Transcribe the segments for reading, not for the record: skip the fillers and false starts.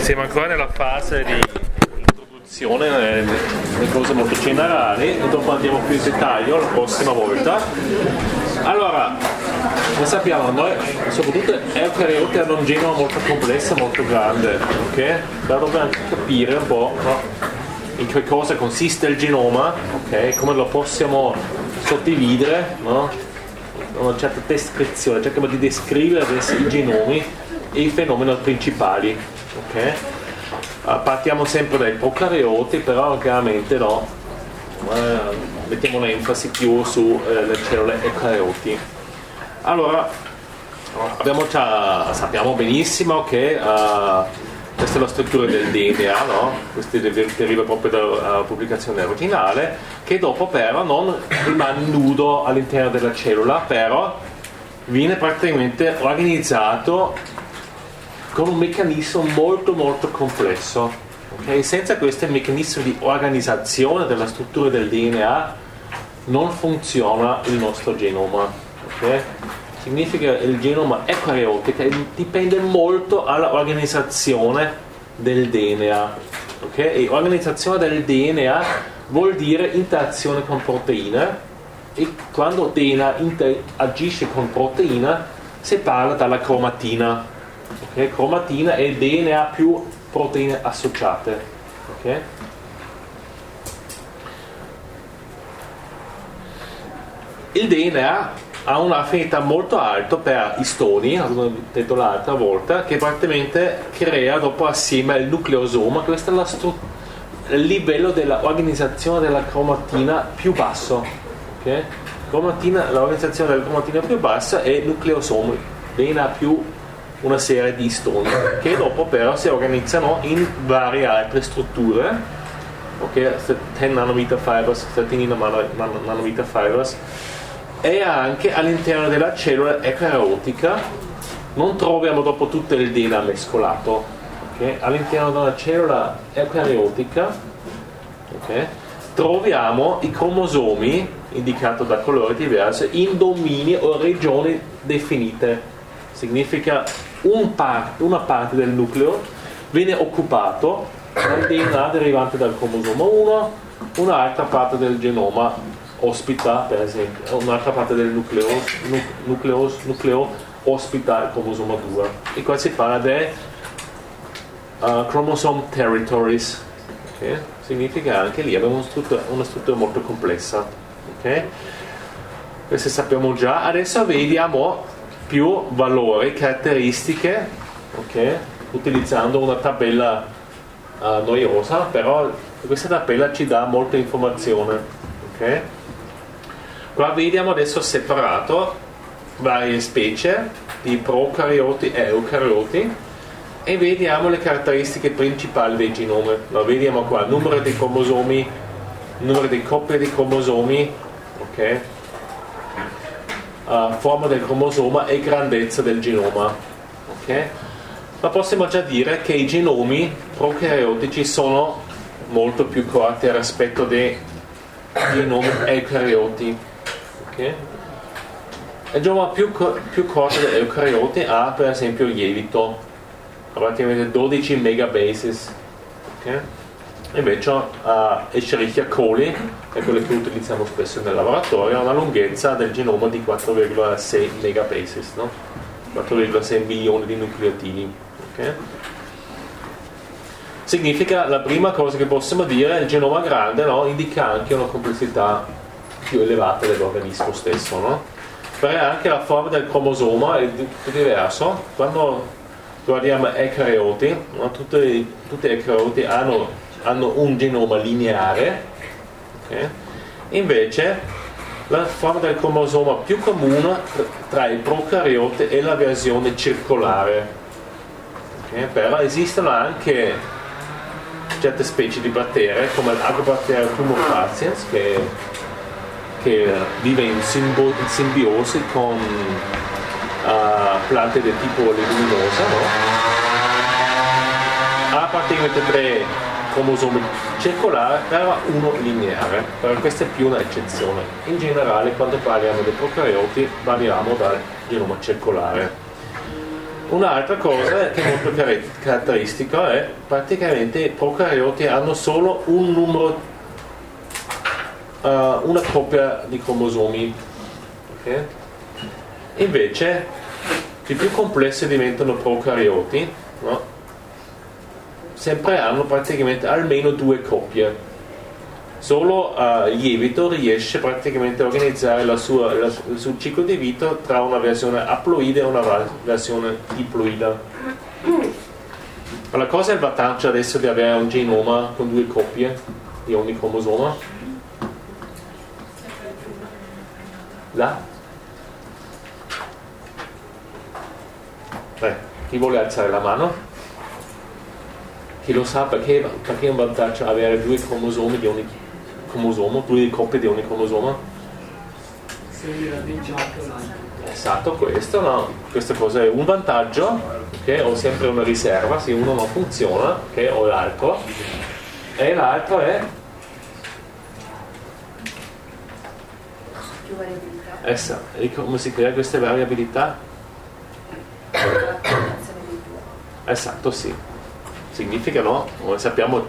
Siamo ancora nella fase di introduzione, le cose molto generali, e dopo andiamo più in dettaglio la prossima volta. Allora, come sappiamo, noi soprattutto eucarioti hanno un genoma molto complesso, molto grande, ok? Però dobbiamo anche capire un po', no? In che cosa consiste il genoma, ok? Come lo possiamo suddividere, no? Una certa descrizione, cerchiamo di descrivere adesso i genomi e i fenomeni principali, ok? Partiamo sempre dai procarioti, però chiaramente no, mettiamo l'enfasi più sulle cellule eucarioti. Allora, sappiamo benissimo che questa è la struttura del DNA, no? Questo deriva proprio dalla pubblicazione originale, che dopo però non rimane nudo all'interno della cellula, però viene praticamente organizzato con un meccanismo molto molto complesso, okay? Senza questo meccanismo di organizzazione della struttura del DNA non funziona il nostro genoma, okay? Significa che il genoma eucariotico dipende molto dall'organizzazione del DNA, okay? E organizzazione del DNA vuol dire interazione con proteine, e quando DNA agisce con proteina si parla della cromatina. Okay? Cromatina è DNA più proteine associate, okay? Il DNA ha un'affinità molto alta per istoni, come ho detto l'altra volta, che praticamente crea dopo assieme il nucleosoma. Questo è il livello dell'organizzazione della cromatina più basso, okay? L'organizzazione della cromatina più bassa è il nucleosoma, DNA più una serie di istoni che dopo però si organizzano in varie altre strutture, ok? 10 nanometer fibers, 13 nanometer fibers, e anche all'interno della cellula eucariotica non troviamo dopo tutto il DNA mescolato, okay? All'interno della cellula eucariotica, okay, troviamo i cromosomi indicati da colori diversi in domini o regioni definite. Significa una parte del nucleo viene occupato dal DNA derivante dal cromosoma 1, un'altra parte del genoma ospita, per esempio, un'altra parte del nucleo ospita il cromosoma 2. E qua si parla di chromosome territories, okay? Significa anche lì abbiamo una struttura molto complessa, okay? Questo sappiamo già. Adesso vediamo più valori, caratteristiche, okay? Utilizzando una tabella noiosa, però questa tabella ci dà molta informazione, okay? Qua vediamo adesso separato varie specie di procarioti e eucarioti e vediamo le caratteristiche principali dei genomi. Lo vediamo qua: numero di cromosomi, numero di coppie di cromosomi, ok? Forma del cromosoma e grandezza del genoma, okay? Ma possiamo già dire che i genomi procariotici sono molto più corti rispetto dei genomi eucarioti, okay? Il genoma più corto degli eucarioti ha per esempio il lievito, praticamente 12 megabases, okay? Invece Escherichia coli, che è quello che utilizziamo spesso nel laboratorio, ha una lunghezza del genoma di 4,6 megabases, no? 4,6 milioni di nucleotidi, okay? Significa, la prima cosa che possiamo dire, il genoma grande, no? Indica anche una complessità più elevata dell'organismo stesso, no? Però anche la forma del cromosoma è tutto diverso. Quando guardiamo eucarioti, no? Tutti gli eucarioti hanno un genoma lineare, okay? Invece la forma del cromosoma più comune tra i procarioti è la versione circolare, okay? Però esistono anche certe specie di batteri come l'Agrobacterium tumorifaciens che vive in simbiosi con piante del tipo leguminosa, no? Ha praticamente 3 cromosomi circolari, però uno lineare, però questa è più un'eccezione. In generale, quando parliamo dei procarioti parliamo dal genoma circolare, Un'altra cosa che è molto caratteristica è praticamente i procarioti hanno solo un numero, una coppia di cromosomi, okay? Invece i più complessi diventano procarioti, no? Sempre hanno praticamente almeno 2 coppie. Solo il lievito riesce praticamente a organizzare il suo ciclo di vita tra una versione aploide e una versione diploide. Ma cosa è il vantaggio adesso di avere un genoma con 2 coppie di ogni cromosoma? Là? Chi vuole alzare la mano? Chi lo sa perché è un vantaggio avere 2 cromosomi di ogni cromosoma, 2 coppie di ogni cromosoma? Esatto, questo, no? Questa cosa è un vantaggio, che ho sempre una riserva, se uno non funziona, che ho l'altro, e l'altro è più variabilità. E come si crea queste variabilità? Esatto, sì. Significa, no? Come sappiamo,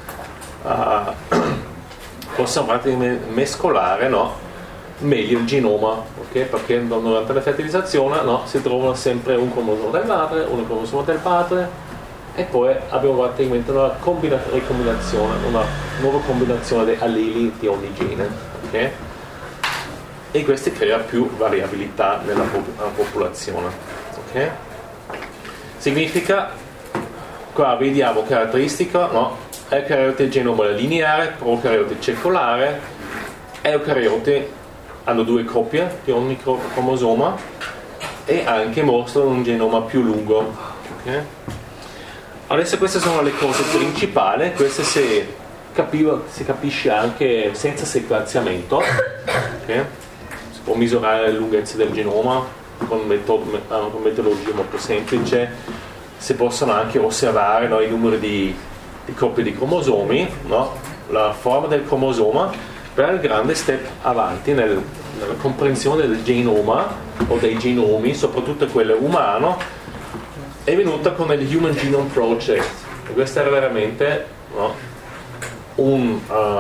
possono praticamente mescolare, no? Meglio il genoma, ok? Perché durante la fertilizzazione, no? Si trovano sempre un cromosoma del madre, un cromosoma del padre, e poi abbiamo praticamente una ricombinazione, una nuova combinazione di alleli di ogni gene, ok? E questo crea più variabilità nella popolazione, ok? Significa, qua vediamo caratteristica, no? Eucariote genoma lineare, procariote circolare, eucariote hanno 2 coppie di ogni cromosoma e anche mostrano un genoma più lungo, okay? Adesso queste sono le cose principali, queste si capisce anche senza sequenziamento, okay? Si può misurare la lunghezza del genoma con metodologia molto semplice, si possono anche osservare, no, i numeri di coppie di cromosomi, no? La forma del cromosoma, per il grande step avanti nella comprensione del genoma o dei genomi, soprattutto quello umano, è venuta con il Human Genome Project, e questo era veramente, no, un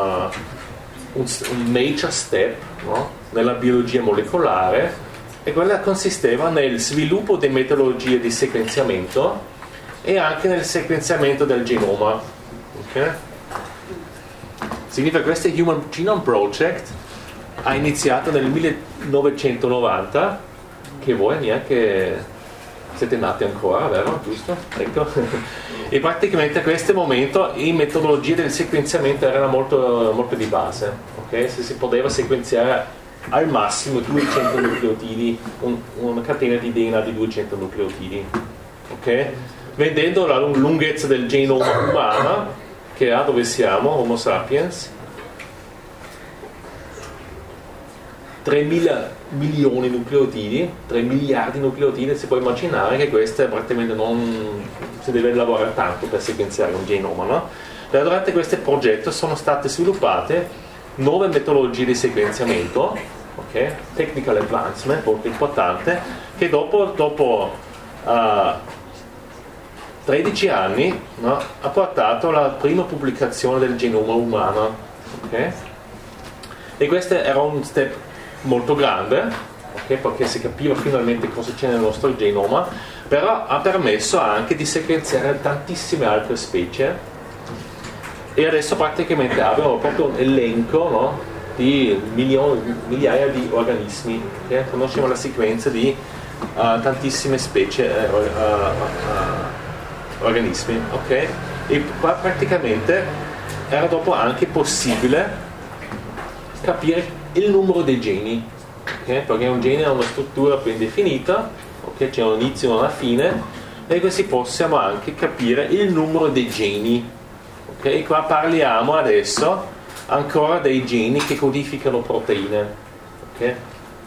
major step, no, nella biologia molecolare, e quella consisteva nel sviluppo di metodologie di sequenziamento e anche nel sequenziamento del genoma, okay? Significa che questo Human Genome Project ha iniziato nel 1990, che voi neanche siete nati ancora, vero? Giusto? Ecco. E praticamente a questo momento le metodologie del sequenziamento erano molto, molto di base, okay? Se si poteva sequenziare al massimo 200 nucleotidi, una catena di DNA di 200 nucleotidi, ok? Vedendo la lunghezza del genoma umano, che è dove siamo, Homo sapiens, 3.000 milioni di nucleotidi, 3 miliardi di nucleotidi, si può immaginare che questo praticamente non si deve lavorare tanto per sequenziare un genoma, no? Durante questo progetto sono state sviluppate 9 metodologie di sequenziamento, ok? Technical advancement, molto importante, che dopo 13 anni, no, ha portato alla prima pubblicazione del genoma umano, ok? E questo era un step molto grande, okay? Perché si capiva finalmente cosa c'è nel nostro genoma, però ha permesso anche di sequenziare tantissime altre specie, e adesso praticamente abbiamo proprio un elenco, no, di migliaia di organismi, okay? Conosciamo la sequenza di tantissime specie, organismi, ok? E qua praticamente era dopo anche possibile capire il numero dei geni, okay? Perché un gene ha una struttura ben definita, okay? C'è un inizio e una fine, e così possiamo anche capire il numero dei geni, okay? Qua parliamo adesso ancora dei geni che codificano proteine, okay?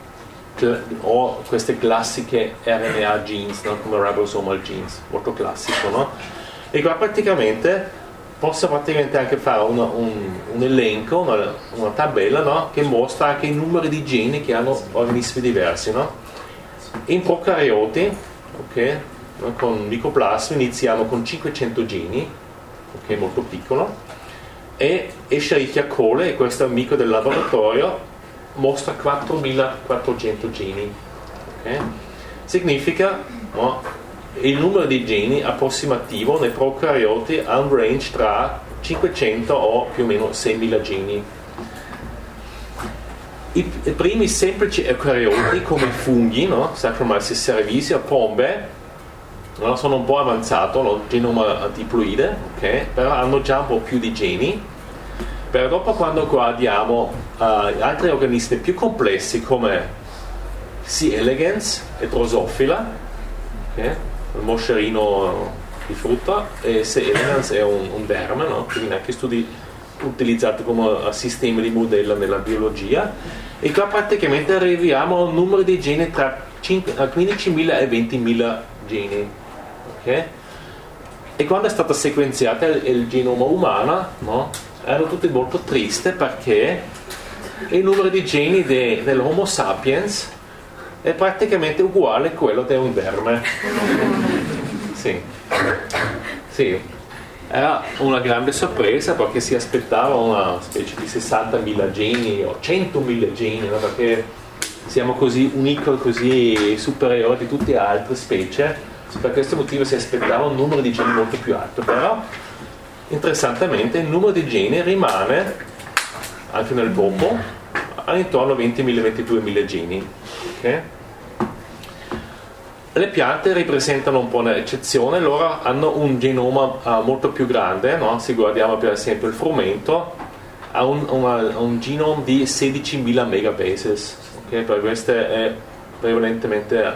O queste classiche RNA genes, no? Come ribosomal genes, molto classico, no? E qua praticamente posso praticamente anche fare un elenco, una tabella, no? Che mostra anche i numeri di geni che hanno organismi diversi, no? In procarioti, ok? con Mycoplasma iniziamo con 500 geni, ok, molto piccolo, e Escherichia coli, questo amico del laboratorio, mostra 4400 geni. Okay? Significa, no, il numero di geni approssimativo nei procarioti ha un range tra 500 o più o meno 6000 geni. I primi semplici eucarioti come i funghi, no? Saccharomyces cerevisiae o pombe, no? Sono un po' avanzato, no? Genoma diploide, okay? Però hanno già un po' più di geni. Però dopo, quando guardiamo altri organismi più complessi come C. elegans e Drosophila, okay? Il moscerino di frutta, e C. elegans è un verme, no? Quindi anche studi utilizzati come sistema di modello nella biologia, e qua praticamente arriviamo a un numero di geni tra 15.000 e 20.000 geni, okay? E quando è stato sequenziato il genoma umano, no? Ero tutti molto triste perché il numero di geni dell'Homo sapiens è praticamente uguale a quello di un verme. Sì. Sì. Era una grande sorpresa perché si aspettava una specie di 60.000 geni o 100.000 geni, no? Perché siamo così unici, così superiori di tutte le altre specie. Per questo motivo si aspettava un numero di geni molto più alto. Però interessantemente il numero di geni rimane anche nel dopo intorno a 20.000-22.000 geni. Okay? Le piante rappresentano un po' un'eccezione, loro hanno un genoma molto più grande, no? Se guardiamo per esempio il frumento, ha un genoma di 16.000 megabases, okay? Per questo è prevalentemente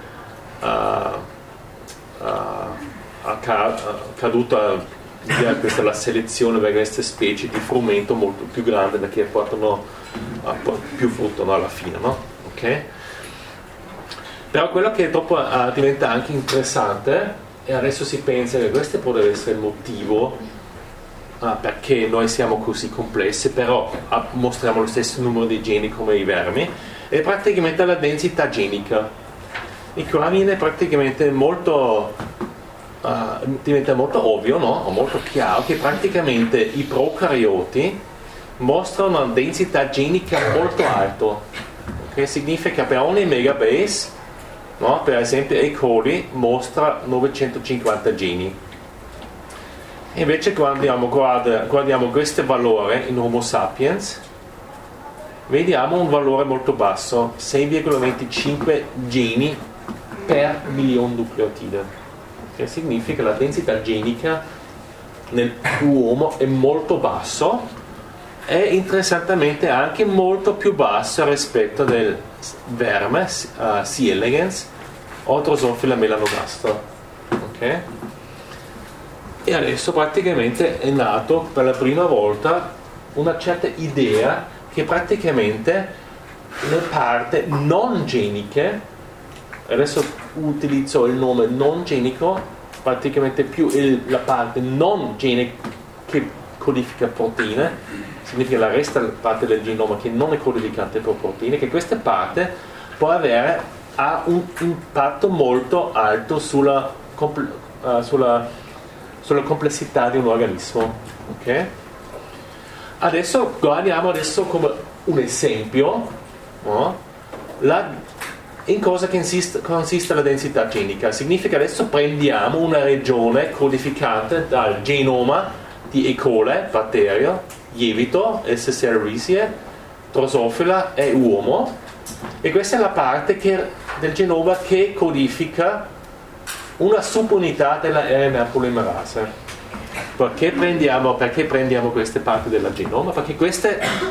caduta via questa la selezione per queste specie di frumento molto più grande, perché portano più frutto, no? Alla fine, no? Okay? Però quello che dopo diventa anche interessante, e adesso si pensa che questo potrebbe essere il motivo perché noi siamo così complessi, però mostriamo lo stesso numero di geni come i vermi, è praticamente la densità genica. E qua viene praticamente diventa molto ovvio, no? O molto chiaro che praticamente i procarioti mostrano una densità genica molto alta, che significa per ogni megabase, no? Per esempio E. coli mostra 950 geni. E invece quando guardiamo questo valore in Homo sapiens, vediamo un valore molto basso, 6,25 geni per milione nucleotide, che significa che la densità genica nell'uomo è molto basso, e interessantemente anche molto più basso rispetto del verme C. elegans o Drosophila melanogaster. Okay? E adesso praticamente è nato per la prima volta una certa idea che praticamente le parti non geniche, adesso utilizzo il nome non genico, praticamente più la parte non genica che codifica proteine, significa la resta parte del genoma che non è codificata per proteine, che questa parte può avere un impatto molto alto sulla complessità di un organismo. Okay? Adesso guardiamo come un esempio, no? In cosa consiste la densità genica. Significa adesso prendiamo una regione codificata dal genoma di E. coli, batterio, lievito, S. cerevisiae, Drosophila e uomo, e questa è la parte del genoma che codifica una subunità della RNA polimerase. Perché prendiamo queste parti del genoma? Perché questa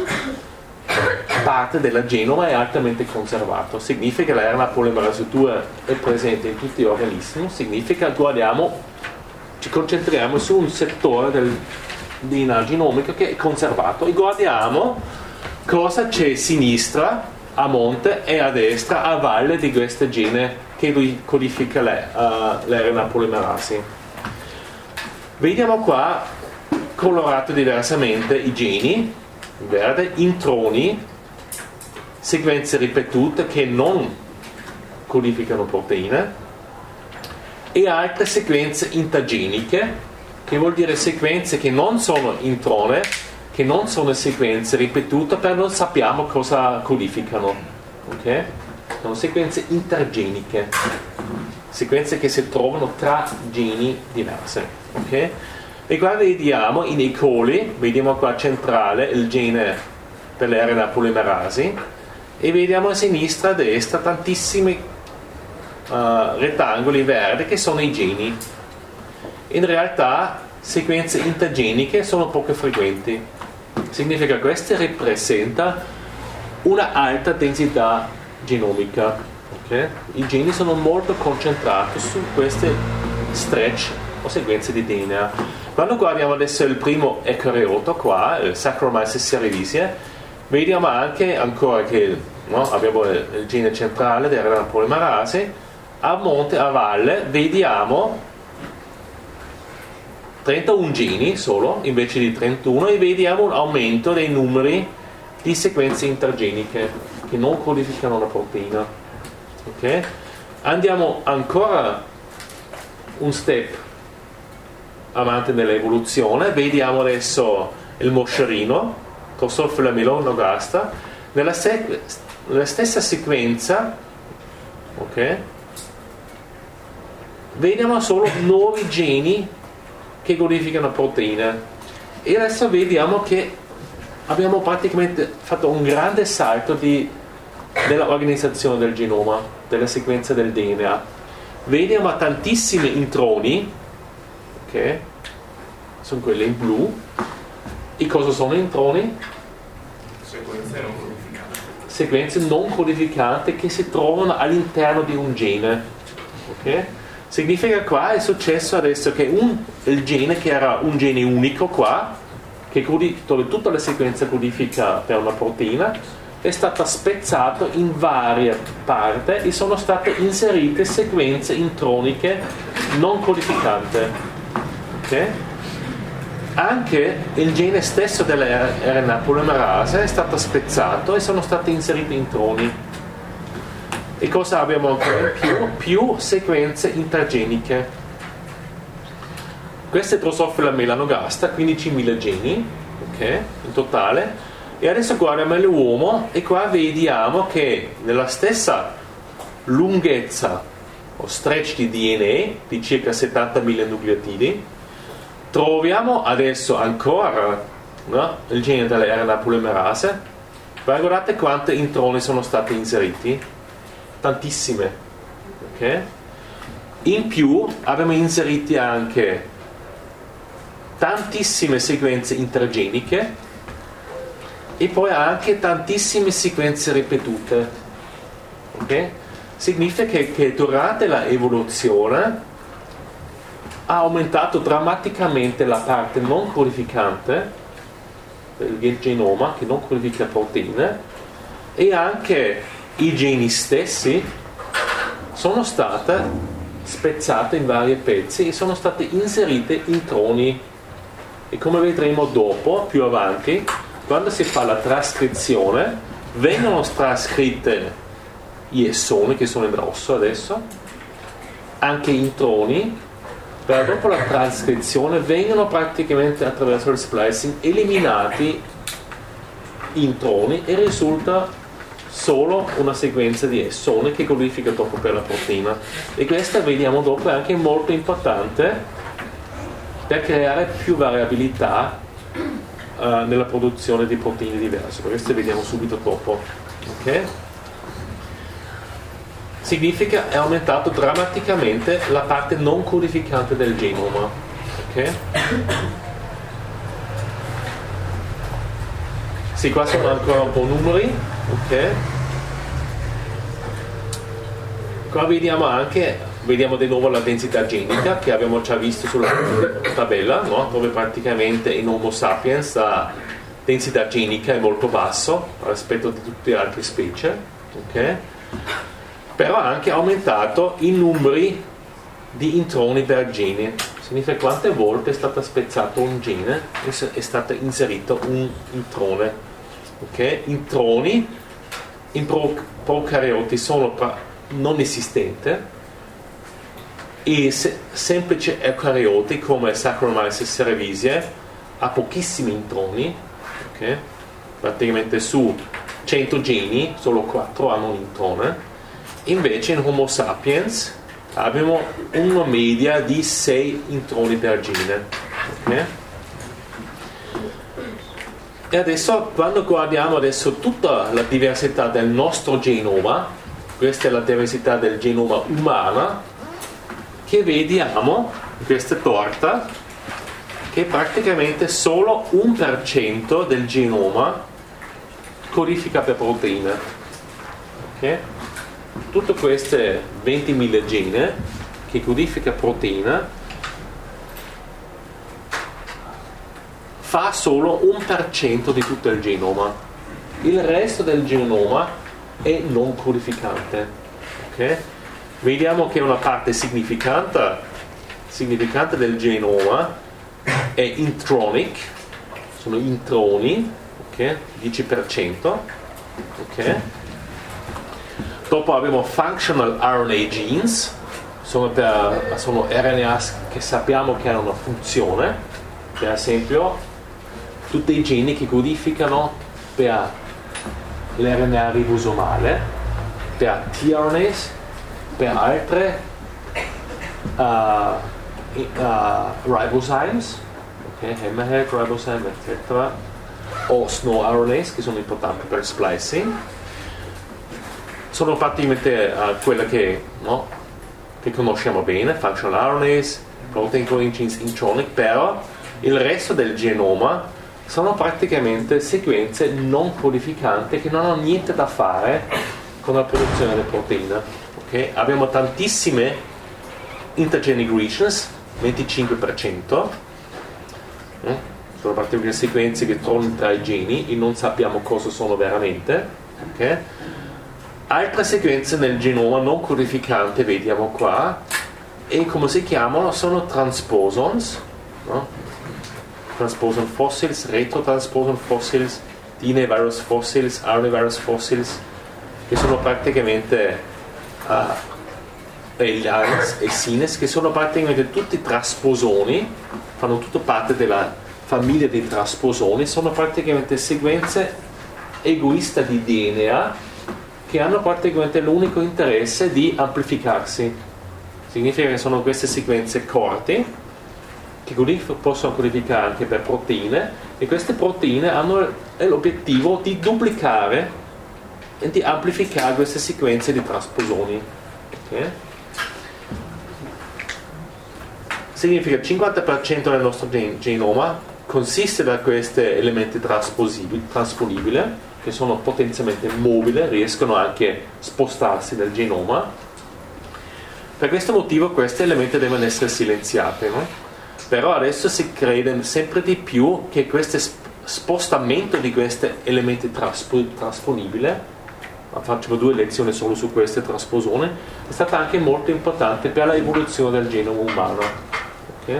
parte del genoma è altamente conservato, significa che la RNA polimerase 2 è presente in tutti gli organismi, significa ci concentriamo su un settore del DNA genomico che è conservato e guardiamo cosa c'è a sinistra, a monte, e a destra, a valle di questo gene che codifica l'RNA polimerasi. Vediamo qua colorato diversamente i geni, in verde, introni, sequenze ripetute che non codificano proteine, e altre sequenze intageniche, che vuol dire sequenze che non sono introne, che non sono sequenze ripetute, però non sappiamo cosa codificano. Ok? Sono sequenze intergeniche, sequenze che si trovano tra geni diversi. Ok? E qua vediamo in E. coli, vediamo qua centrale il gene per le RNA polimerasi, e vediamo a sinistra e a destra tantissimi rettangoli verdi che sono i geni. In realtà sequenze intergeniche sono poco frequenti, significa che queste rappresenta una alta densità genomica. Okay? I geni sono molto concentrati su queste stretch o sequenze di DNA. Quando guardiamo adesso il primo eucarioto qua, il Saccharomyces cerevisiae, vediamo anche ancora che abbiamo il gene centrale della polimerasi, a monte, a valle, vediamo 31 geni solo invece di 31 e vediamo un aumento dei numeri di sequenze intergeniche che non codificano la proteina. Okay? Andiamo ancora un step avanti nell'evoluzione, vediamo adesso il moscerino, Drosophila melanogaster, nella stessa sequenza, ok? Vediamo solo nuovi geni che codificano proteine, e adesso vediamo che abbiamo praticamente fatto un grande salto dell'organizzazione del genoma, della sequenza del DNA. Vediamo tantissimi introni, ok? Sono quelli in blu. E cosa sono introni? Sequenze non codificate che si trovano all'interno di un gene. Ok? Significa qua è successo adesso che il gene che era un gene unico qua, che tutta la sequenza codifica per una proteina, è stata spezzata in varie parti e sono state inserite sequenze introniche non codificate. Okay? Anche il gene stesso della RNA polimerase è stato spezzato e sono state inserite introni. E cosa abbiamo ancora in più sequenze intergeniche. Questa è Drosophila melanogaster, 15.000 geni, okay, in totale. E adesso guardiamo l'uomo e qua vediamo che nella stessa lunghezza o stretch di DNA di circa 70.000 nucleotidi troviamo adesso ancora il gene della RNA polimerase. Guardate quante introni sono stati inseriti, tantissime, ok? In più abbiamo inseriti anche tantissime sequenze intergeniche e poi anche tantissime sequenze ripetute, ok? Significa che durante l'evoluzione ha aumentato drammaticamente la parte non codificante del genoma, che non codifica proteine, e anche i geni stessi sono stati spezzati in vari pezzi e sono state inserite introni. E come vedremo dopo, più avanti, quando si fa la trascrizione, vengono trascritte gli essoni, che sono in rosso adesso, anche introni, però dopo la trascrizione vengono praticamente attraverso il splicing eliminati introni e risulta solo una sequenza di essoni che codifica dopo per la proteina. E questa, vediamo dopo, è anche molto importante per creare più variabilità nella produzione di proteine diverse. Questo vediamo subito dopo. Okay? Significa è aumentato drammaticamente la parte non codificante del genoma. Okay? Sì, qua sono ancora un po' numeri. Ok? Qua vediamo di nuovo la densità genica che abbiamo già visto sulla tabella, no? Dove praticamente in Homo sapiens la densità genica è molto basso rispetto a tutte le altre specie, ok? Però ha anche aumentato i numeri di introni per gene. Significa quante volte è stato spezzato un gene e è stato inserito un introne. Ok? Introni in procarioti sono non esistenti, I semplici eucarioti come Saccharomyces cerevisiae ha pochissimi introni, okay? Praticamente su 100 geni solo 4 hanno un introne. Invece in Homo sapiens abbiamo una media di 6 introni per gene, okay? E adesso, quando guardiamo adesso tutta la diversità del nostro genoma, questa è la diversità del genoma umano, che vediamo in questa torta che praticamente solo 1% del genoma codifica per proteine, okay? Tutte queste 20.000 gene che codifica proteina fa solo 1% di tutto il genoma. Il resto del genoma è non codificante, okay? Vediamo che una parte significante del genoma è intronic, sono introni, okay? 10%, okay? Dopo abbiamo functional RNA genes, sono RNA che sappiamo che hanno una funzione, per esempio tutti i geni che codificano per l'RNA ribosomale, per tRNAs, per altre ribozymes, okay, hammerhead ribozyme, eccetera, o SNO RNAs che sono importanti per splicing. Sono praticamente quelle che conosciamo bene, functional RNAs, protein coding genes, intronic, però il resto del genoma sono praticamente sequenze non codificanti che non hanno niente da fare con la produzione delle proteine. Okay? Abbiamo tantissime intergenic regions, 25%, sono praticamente sequenze che trovano tra i geni e non sappiamo cosa sono veramente. Okay? Altre sequenze nel genoma non codificante, vediamo qua, e come si chiamano? Sono transposons, no? Transposon fossils, retrotransposon fossils, DNA virus fossils, RNA virus fossils, che sono praticamente ELIANS e SINES, che sono praticamente tutti trasposoni, fanno tutta parte della famiglia dei trasposoni, sono praticamente sequenze egoiste di DNA che hanno praticamente l'unico interesse di amplificarsi. Significa che sono queste sequenze corte che possono codificare anche per proteine, e queste proteine hanno l'obiettivo di duplicare e di amplificare queste sequenze di trasposoni. Okay? Significa che il 50% del nostro genoma consiste da questi elementi trasponibili che sono potenzialmente mobili, riescono anche a spostarsi nel genoma. Per questo motivo questi elementi devono essere silenziati, no? Però adesso si crede sempre di più che questo spostamento di questi elementi trasponibili, facciamo 2 lezioni solo su queste trasposoni, è stata anche molto importante per l'evoluzione del genoma umano. Okay?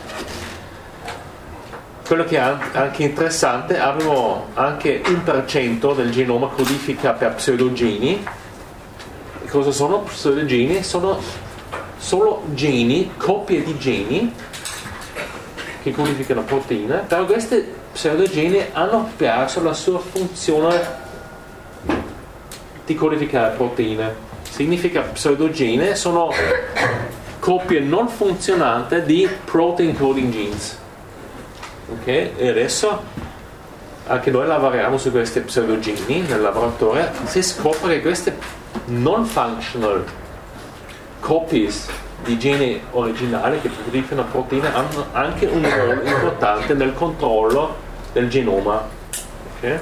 Quello che è anche interessante, abbiamo anche 1% del genoma codifica per pseudogeni. Cosa sono pseudogeni? Sono solo geni, coppie di geni che codificano proteine, però questi pseudogeni hanno perso la sua funzione di codificare proteine. Significa pseudogene sono coppie non funzionanti di protein coding genes. Okay? E adesso anche noi lavoriamo su questi pseudogeni nel laboratorio. Si scopre che queste non functional copies di geni originali che codificano proteine hanno anche un ruolo importante nel controllo del genoma. Okay?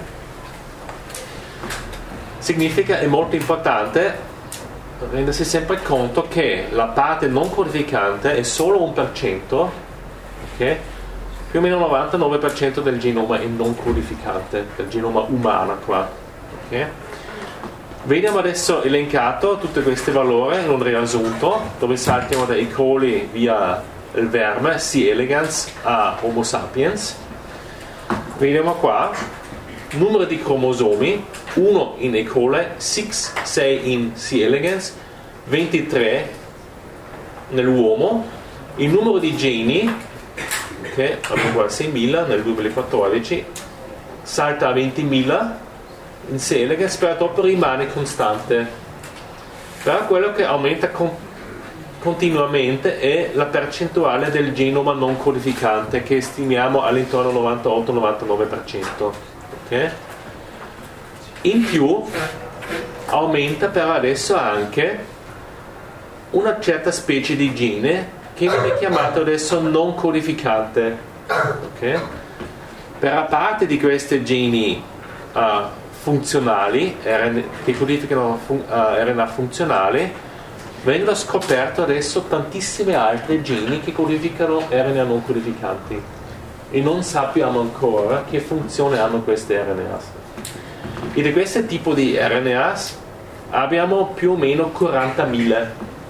Significa, è molto importante rendersi sempre conto che la parte non codificante è solo 1%, okay? Più o meno il 99% del genoma è non codificante, del genoma umano qua. Okay? Vediamo adesso elencato tutti questi valori in un riassunto, dove saltiamo da E. coli via il verme, C. elegans a Homo sapiens. Vediamo qua, numero di cromosomi, 1 in E. coli, 6 in C. elegans, 23 nell'uomo il numero di geni, che abbiamo qua 6.000 nel 2014, salta a 20.000 in Selegas, però dopo rimane costante. Però quello che aumenta continuamente è la percentuale del genoma non codificante, che stimiamo all'intorno al 98-99%. Okay? In più aumenta però adesso anche una certa specie di gene che viene chiamato adesso non codificante. Okay? Per la parte di questi geni funzionali, che codificano RNA funzionali, vengono scoperto adesso tantissime altre geni che codificano RNA non codificanti e non sappiamo ancora che funzione hanno queste RNA. E di questo tipo di RNA abbiamo più o meno 40.000.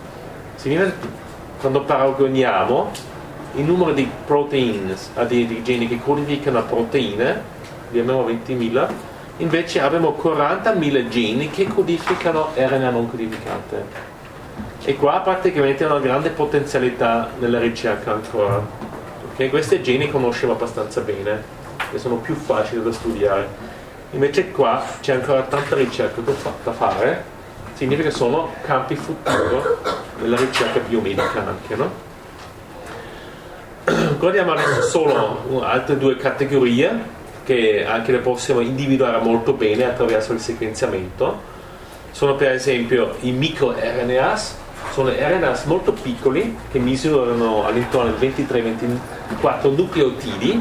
Quando paragoniamo il numero di proteins, di geni che codificano proteine, abbiamo 20.000, invece abbiamo 40.000 geni che codificano RNA non codificante. E qua praticamente è una grande potenzialità nella ricerca ancora. Okay? Questi geni conosciamo abbastanza bene e sono più facili da studiare. Invece qua c'è ancora tanta ricerca da fare, significa che sono campi futuro nella ricerca biomedica anche, no? Guardiamo adesso solo altre due categorie che anche le possiamo individuare molto bene attraverso il sequenziamento. Sono per esempio i microRNAs, sono RNAs molto piccoli che misurano all'intorno di 23-24 nucleotidi,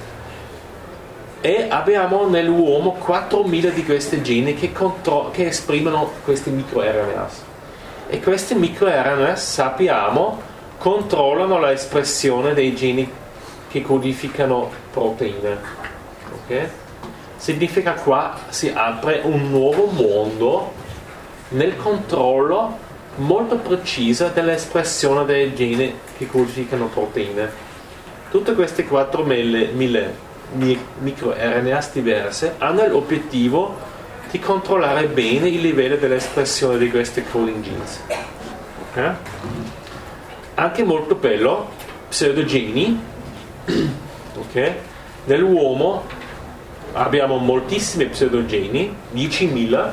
e abbiamo nell'uomo 4.000 di questi geni che esprimono questi microRNAs. E questi microRNAs, sappiamo, controllano l'espressione dei geni che codificano proteine. Okay? Significa qua si apre un nuovo mondo nel controllo molto preciso dell'espressione dei geni che codificano proteine. Tutte queste 4.000 microRNAs diverse hanno l'obiettivo di controllare bene il livello dell'espressione di questi coding genes. Okay? Anche molto bello, pseudogeni. Okay? Nell'uomo abbiamo moltissimi pseudogeni, 10.000,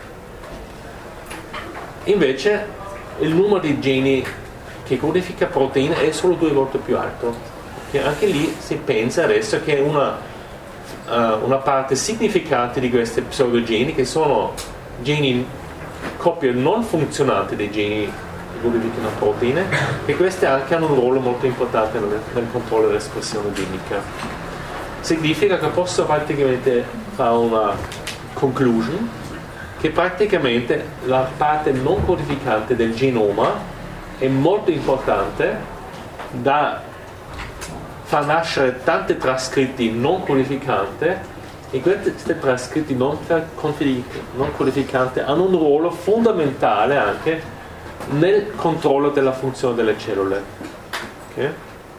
invece il numero di geni che codifica proteine è solo 2 volte più alto. Okay? Anche lì si pensa adesso che una parte significante di questi pseudogeni, che sono geni, coppie non funzionanti dei geni che codificano proteine, che queste anche hanno un ruolo molto importante nel controllo dell'espressione genica. Significa che posso praticamente fare una conclusion che praticamente la parte non codificante del genoma è molto importante da far nascere tanti trascritti non codificanti, e questi trascritti non codificanti hanno un ruolo fondamentale anche nel controllo della funzione delle cellule. Okay?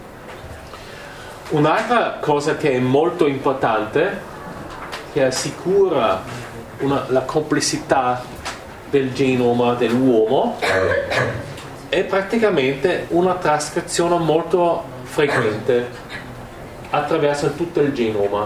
Un'altra cosa che è molto importante, che assicura la complessità del genoma dell'uomo, è praticamente una trascrizione molto frequente attraverso tutto il genoma.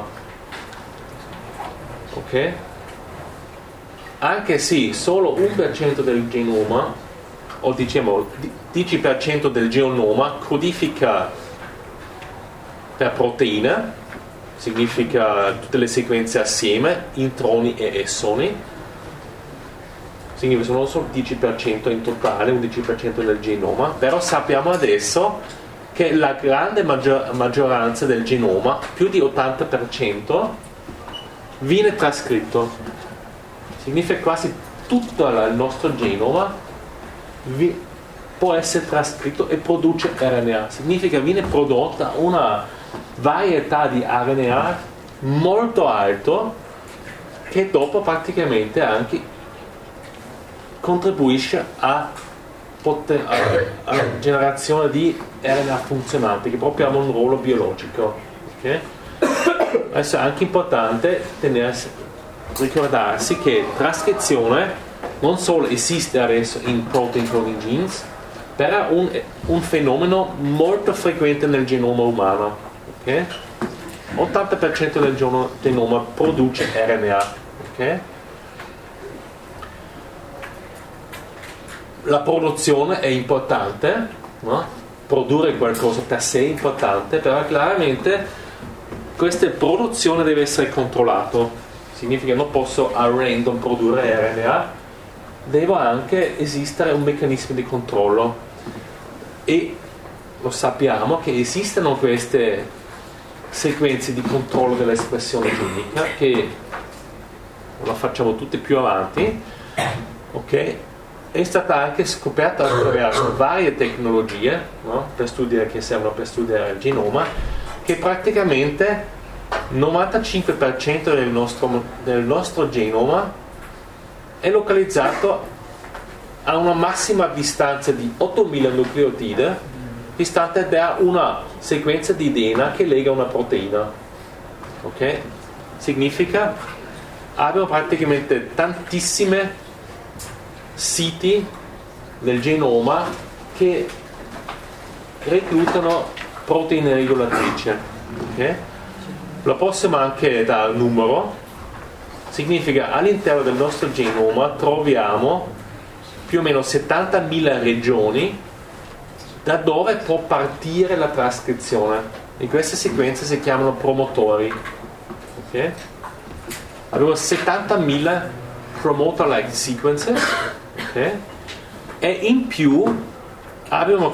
Ok? Anche se solo 1% del genoma, o diciamo 10% del genoma, codifica per proteina, significa tutte le sequenze assieme, introni e essoni, significa sono solo 10% in totale, 11% del genoma, però sappiamo adesso che la grande maggioranza del genoma, più di 80%, viene trascritto. Significa quasi tutto il nostro genoma può essere trascritto e produce RNA. Significa viene prodotta una varietà di RNA molto alto, che dopo praticamente anche contribuisce a generazione di RNA funzionanti, che proprio hanno un ruolo biologico. Okay? Adesso è anche importante ricordarsi che trascrizione non solo esiste adesso in protein coding genes, per un fenomeno molto frequente nel genoma umano. Okay? 80% del genoma produce RNA. Okay? La produzione è importante, no? Produrre qualcosa per sé è importante, però chiaramente questa produzione deve essere controllata. Significa che non posso a random produrre RNA, deve anche esistere un meccanismo di controllo. E lo sappiamo che esistono queste sequenze di controllo dell'espressione genica che la facciamo tutte più avanti, ok? È stata anche scoperta attraverso varie tecnologie, no? Per studiare, che servono per studiare il genoma, che praticamente 95% del nostro genoma è localizzato a una massima distanza di 8000 nucleotidi, distante da una sequenza di DNA che lega una proteina. Ok? Significa abbiamo praticamente tantissime siti nel genoma che reclutano proteine regolatrici. Okay? Lo possiamo anche dare un numero. Significa all'interno del nostro genoma troviamo più o meno 70.000 regioni da dove può partire la trascrizione. E queste sequenze si chiamano promotori. Okay? Abbiamo 70.000 promoter-like sequences, okay? E in più abbiamo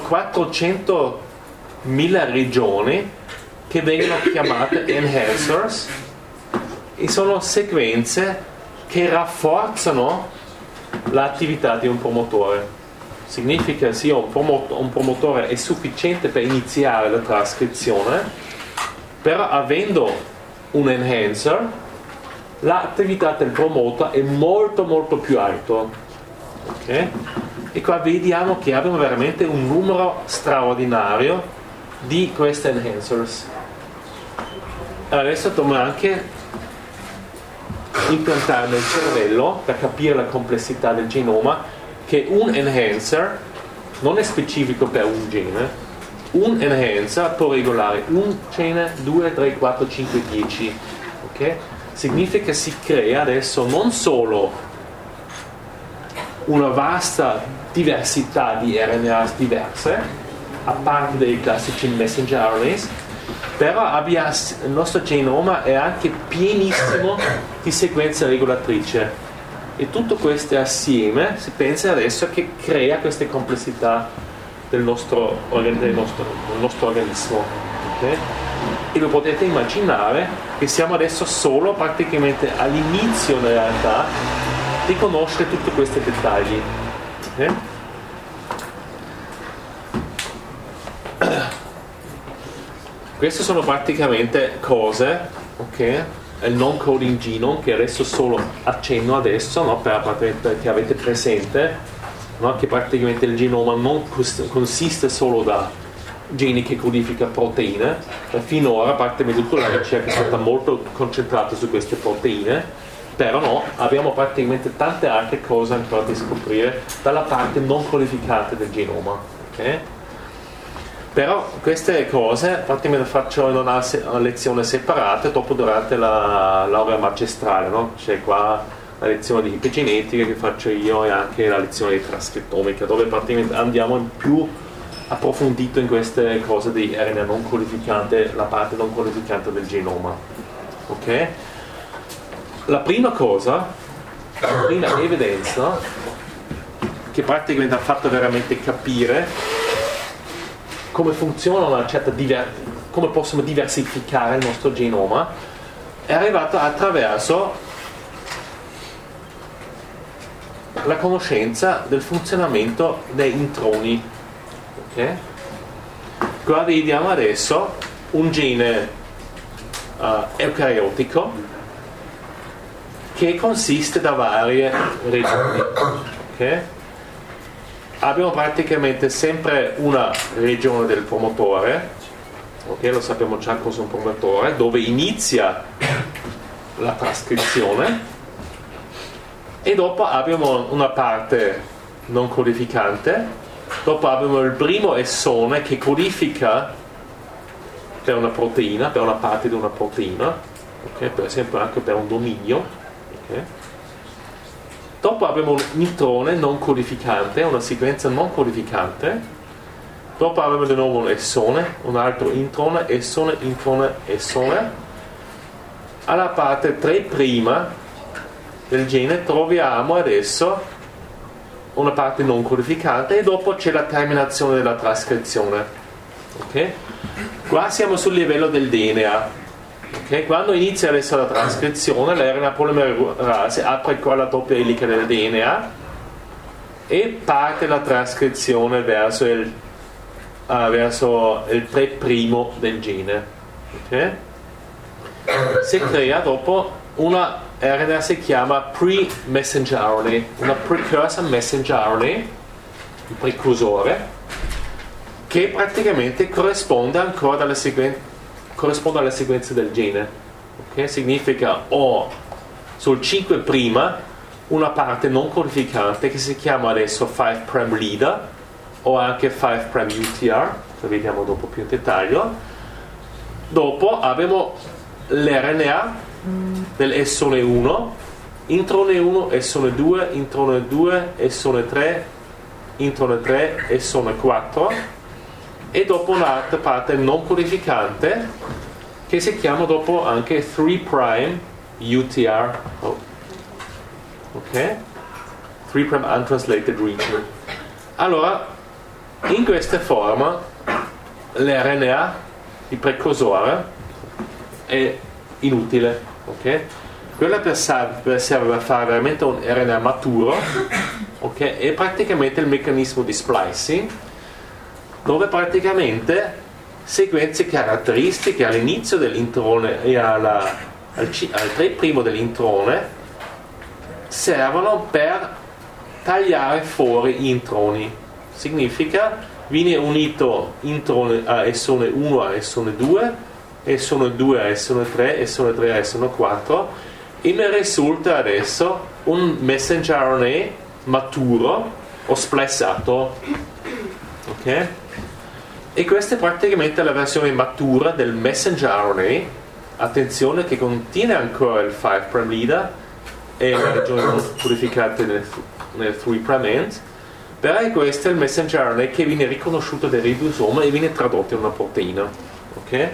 400.000 regioni che vengono chiamate enhancers, e sono sequenze che rafforzano l'attività di un promotore. Significa che un promotore è sufficiente per iniziare la trascrizione, però avendo un enhancer l'attività del promoter è molto molto più alta. Okay? E qua vediamo che abbiamo veramente un numero straordinario di questi enhancers. Adesso dobbiamo anche impiantare nel cervello, per capire la complessità del genoma, che un enhancer non è specifico per un gene. Un enhancer può regolare un gene, 2, 3, 4, 5, 10. Ok? Significa che si crea adesso non solo una vasta diversità di RNA diverse, a parte dei classici messenger RNAs, però il nostro genoma è anche pienissimo di sequenze regolatrici, e tutto questo assieme si pensa adesso che crea queste complessità del nostro organismo. Okay? E lo potete immaginare che siamo adesso solo praticamente all'inizio in realtà di conoscere tutti questi dettagli. Okay? Queste sono praticamente cose, ok? Il non coding genome, che adesso solo accenno adesso, no? Per che avete presente, no? Che praticamente il genoma non consiste solo da geni che codifica proteine. Finora praticamente tutta la ricerca è stata molto concentrata su queste proteine, però no, abbiamo praticamente tante altre cose ancora da scoprire dalla parte non codificata del genoma. Okay? Però queste cose praticamente faccio in una lezione separata dopo, durante la laurea magistrale, no? C'è qua la lezione di epigenetica che faccio io, e anche la lezione di trascrittomica, dove praticamente andiamo in più approfondito in queste cose di RNA non codificante, la parte non codificante del genoma. Ok? La prima cosa, la prima evidenza che praticamente ha fatto veramente capire come funziona una certa come possiamo diversificare il nostro genoma, è arrivata attraverso la conoscenza del funzionamento dei introni. Okay? Qua vediamo adesso un gene eucariotico che consiste da varie regioni. Okay? Abbiamo praticamente sempre una regione del promotore, okay? Lo sappiamo già cosa è un promotore, dove inizia la trascrizione, e dopo abbiamo una parte non codificante Dopo abbiamo il primo essone che codifica per una proteina, per una parte di una proteina, okay? Per esempio anche per un dominio. Okay? Dopo abbiamo un introne non codificante, una sequenza non codificante. Dopo abbiamo di nuovo un essone, un altro introne, essone, introne, essone. Alla parte 3' del gene troviamo adesso una parte non codificante e dopo c'è la terminazione della trascrizione. Okay? Qua siamo sul livello del DNA. Okay? Quando inizia adesso la trascrizione, l'RNA polimerase apre qua la doppia elica del DNA e parte la trascrizione verso il 3' del gene. Okay? Si crea dopo una RNA, si chiama pre-messenger RNA, una precursor messenger RNA, il precursore, che praticamente corrisponde ancora alla sequenza del gene. Okay? Significa o sul 5' una parte non codificante che si chiama adesso 5' leader o anche 5' UTR, lo vediamo dopo più in dettaglio. Dopo abbiamo l'RNA dell'essone 1, introne 1, essone 2, introne 2, essone 3, introne 3, essone 4 e dopo un'altra parte non codificante che si chiama dopo anche 3' UTR, ok? 3' untranslated region. Allora, in questa forma l'RNA, il precursore, è inutile. Okay? Quella serve a fare veramente un RNA maturo, okay? È praticamente il meccanismo di splicing, dove praticamente sequenze caratteristiche all'inizio dell'introne e al 3' dell'introne servono per tagliare fuori gli introni. Significa viene unito introne a essone 1 a essone 2, essone 2 a essone 3, essone 3 a essone 4 e ne risulta adesso un messenger RNA maturo o splassato. Ok? E questa è praticamente la versione matura del messenger RNA, attenzione, che contiene ancora il 5' leader e la regione codificata nel 3' end, però questo è il messenger RNA che viene riconosciuto dal ribosoma e viene tradotto in una proteina. Ok?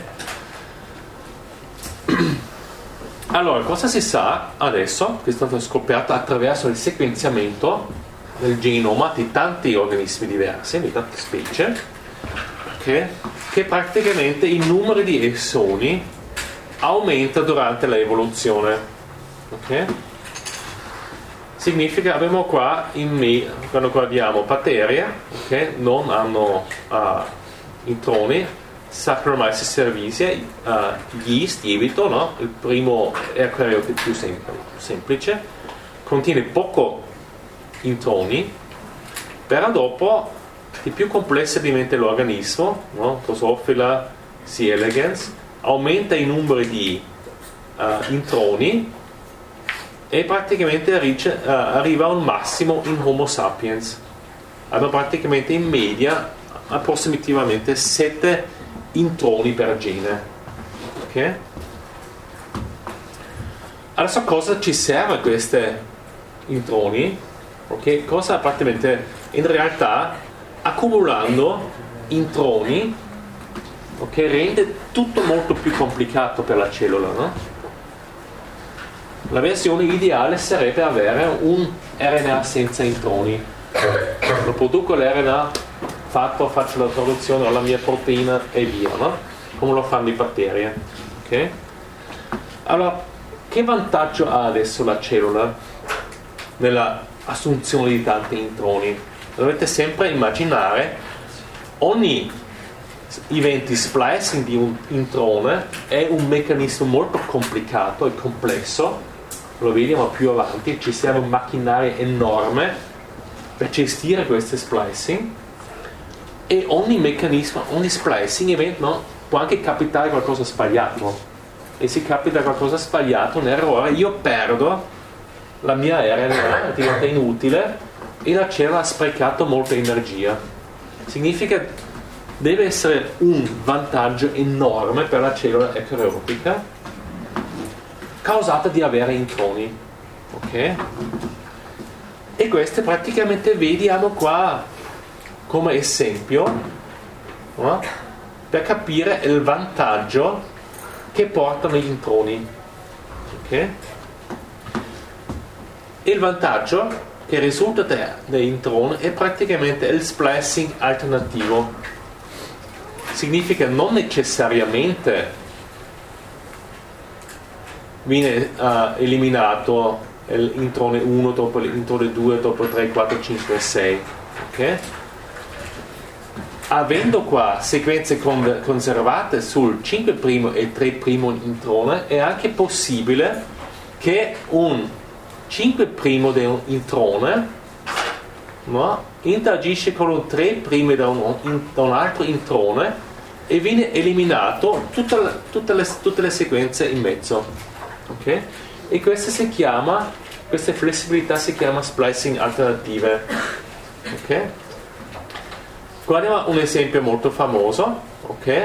Allora, cosa si sa adesso, che è stato scoperto attraverso il sequenziamento del genoma di tanti organismi diversi, di tante specie, okay? Che praticamente il numero di essoni aumenta durante l'evoluzione. Okay? Significa, abbiamo qua quando guardiamo batterie, okay? Non hanno introni, Saccharomyces cerevisiae, yeast, lievito, no? Il primo eucariote più semplice, contiene poco introni, però dopo di più complessa diventa l'organismo, no? Drosophila C. elegans, aumenta i numeri di introni e praticamente arriva a un massimo in Homo sapiens. Hanno praticamente in media approssimativamente 7 introni per gene. Ok? Adesso cosa ci serve questi introni? Ok? Cosa praticamente in realtà accumulando introni, ok, rende tutto molto più complicato per la cellula, no? La versione ideale sarebbe avere un RNA senza introni. Lo produco l'RNA faccio la traduzione alla mia proteina e via, no? Come lo fanno i batteri. Ok? Allora, che vantaggio ha adesso la cellula nella assunzione di tanti introni? Dovete sempre immaginare ogni evento splicing di un introne è un meccanismo molto complicato e complesso, lo vediamo più avanti, ci serve un macchinario enorme per gestire queste splicing. E ogni meccanismo, ogni splicing event, no, può anche capitare qualcosa sbagliato. E se capita qualcosa sbagliato, un errore, io perdo la mia RNA, diventa inutile e la cellula ha sprecato molta energia. significa deve essere un vantaggio enorme per la cellula eucariotica causata di avere introni, ok? E queste praticamente vediamo qua come esempio, no? Per capire il vantaggio che portano gli introni, ok? Il vantaggio che risulta dagli introni è praticamente il splicing alternativo. Significa non necessariamente viene eliminato l'introne 1 dopo l'introne 2 dopo 3, 4, 5 e 6, ok? Avendo qua sequenze conservate sul 5' e 3' introne, è anche possibile che un 5' di un introne, no, interagisce con un 3' da un altro introne e viene eliminato tutte le sequenze in mezzo, ok? E questa flessibilità si chiama splicing alternative, ok? Guardiamo un esempio molto famoso, ok?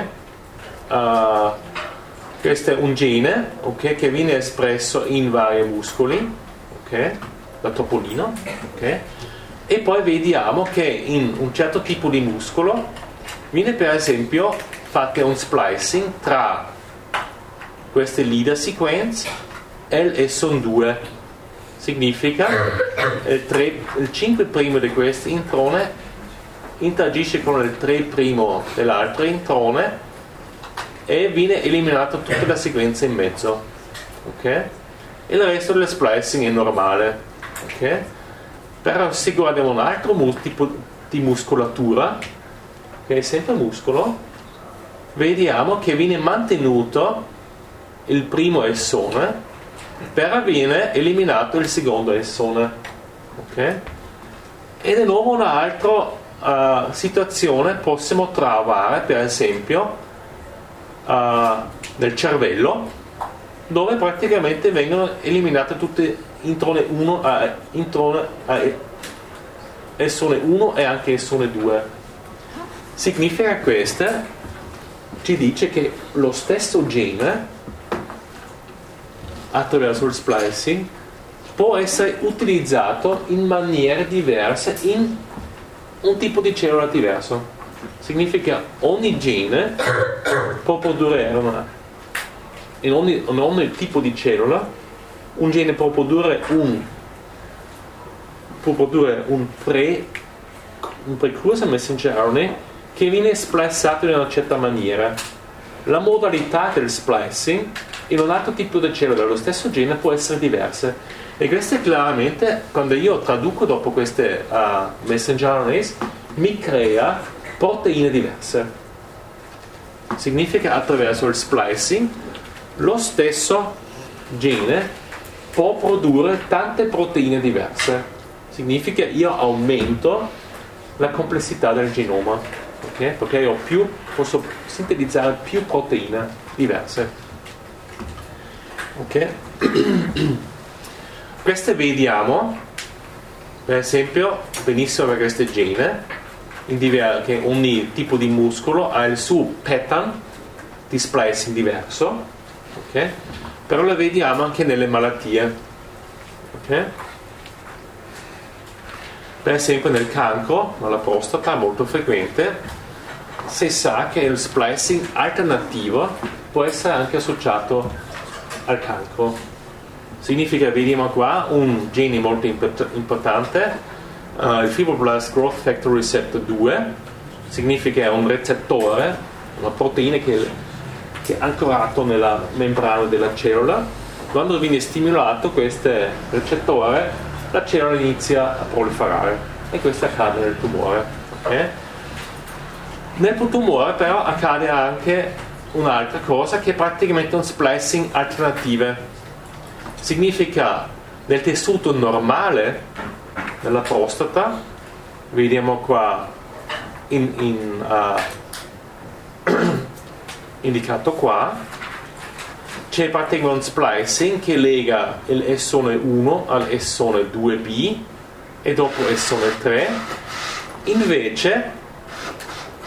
Questo è un gene, ok, che viene espresso in vari muscoli, ok? La topolino, ok? E poi vediamo che in un certo tipo di muscolo viene per esempio fatto un splicing tra queste leader sequence e il SON 2. Significa il 5' di questo introne interagisce con il 3' dell'altro introne e viene eliminato tutta la sequenza in mezzo, ok? E il resto del splicing è normale, ok? Però se guardiamo un altro tipo di muscolatura, che è sempre muscolo, vediamo che viene mantenuto il primo essone, però viene eliminato il secondo essone, ok? E di nuovo un'altra situazione possiamo trovare per esempio nel cervello, dove praticamente vengono eliminate tutte introne 1 essone 1 e anche essone 2. Significa questo ci dice che lo stesso gene attraverso il splicing può essere utilizzato in maniere diverse in un tipo di cellula diverso. Significa ogni gene può produrre in ogni tipo di cellula un gene può produrre un precursor messenger RNA che viene spliccato in una certa maniera. La modalità del splicing in un altro tipo di cellula dello stesso gene può essere diversa, e questo chiaramente, quando io traduco dopo queste messenger RNAs, mi crea proteine diverse. Significa attraverso il splicing lo stesso gene può produrre tante proteine diverse. Significa io aumento la complessità del genoma, okay? Perché io posso sintetizzare più proteine diverse, ok? Queste vediamo per esempio benissimo per queste gene che ogni tipo di muscolo ha il suo pattern di splicing diverso, ok? Però le vediamo anche nelle malattie, ok? Per esempio nel cancro, nella prostata, molto frequente, si sa che il splicing alternativo può essere anche associato al cancro. Significa, vediamo qua, un gene molto importante, il Fibroblast Growth Factor Receptor 2, significa è un recettore, una proteina che è ancorato nella membrana della cellula. Quando viene stimolato questo recettore, la cellula inizia a proliferare, e questo accade nel tumore, okay? Nel tumore però accade anche un'altra cosa, che è praticamente un splicing alternative. Significa, nel tessuto normale della prostata, vediamo qua indicato qua, c'è praticamente un splicing che lega l'essone 1 all'essone 2b e dopo essone 3. Invece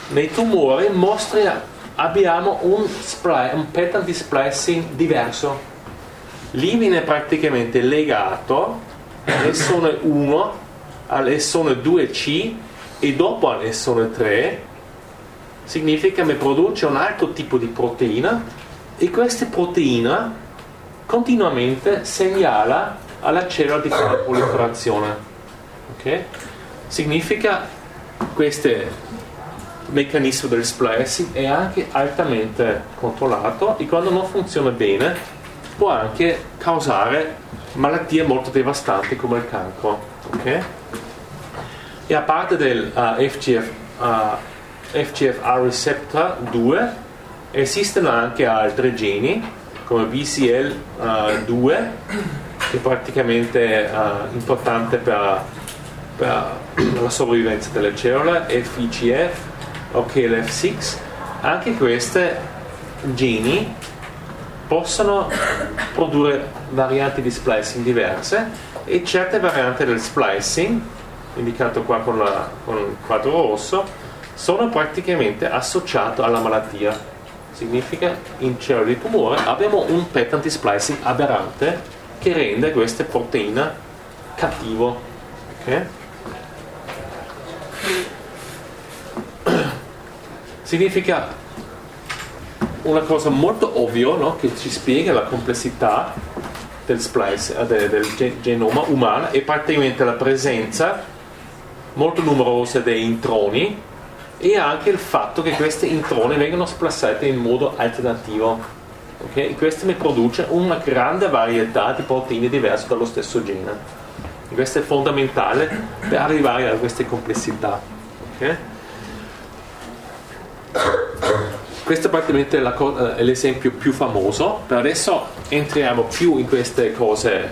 nei tumori abbiamo un pattern di splicing diverso. Lì viene praticamente legato all'essone 1, all'essone 2C e dopo all'essone 3. Significa che produce un altro tipo di proteina e questa proteina continuamente segnala alla cellula di fare proliferazione. Ok? Significa questo meccanismo del splicing è anche altamente controllato e quando non funziona bene può anche causare malattie molto devastanti come il cancro. Ok? E a parte del FGFR receptor 2 esistono anche altri geni come BCL2 che è praticamente importante per la sopravvivenza delle cellule, FIGF o KLF6. Anche questi geni possono produrre varianti di splicing diverse e certe varianti del splicing, indicato qua con il quadro rosso, sono praticamente associate alla malattia. Significa in cellule di tumore abbiamo un pattern di splicing aberrante che rende queste proteine cattivo. Okay? Significa una cosa molto ovvia, no? Che ci spiega la complessità del genoma umano e praticamente la presenza molto numerosa dei introni e anche il fatto che questi introni vengono splicati in modo alternativo. Okay? Questo mi produce una grande varietà di proteine diverse dallo stesso gene. E questo è fondamentale per arrivare a queste complessità. Okay? Questo è praticamente è l'esempio più famoso. Per adesso entriamo più in queste cose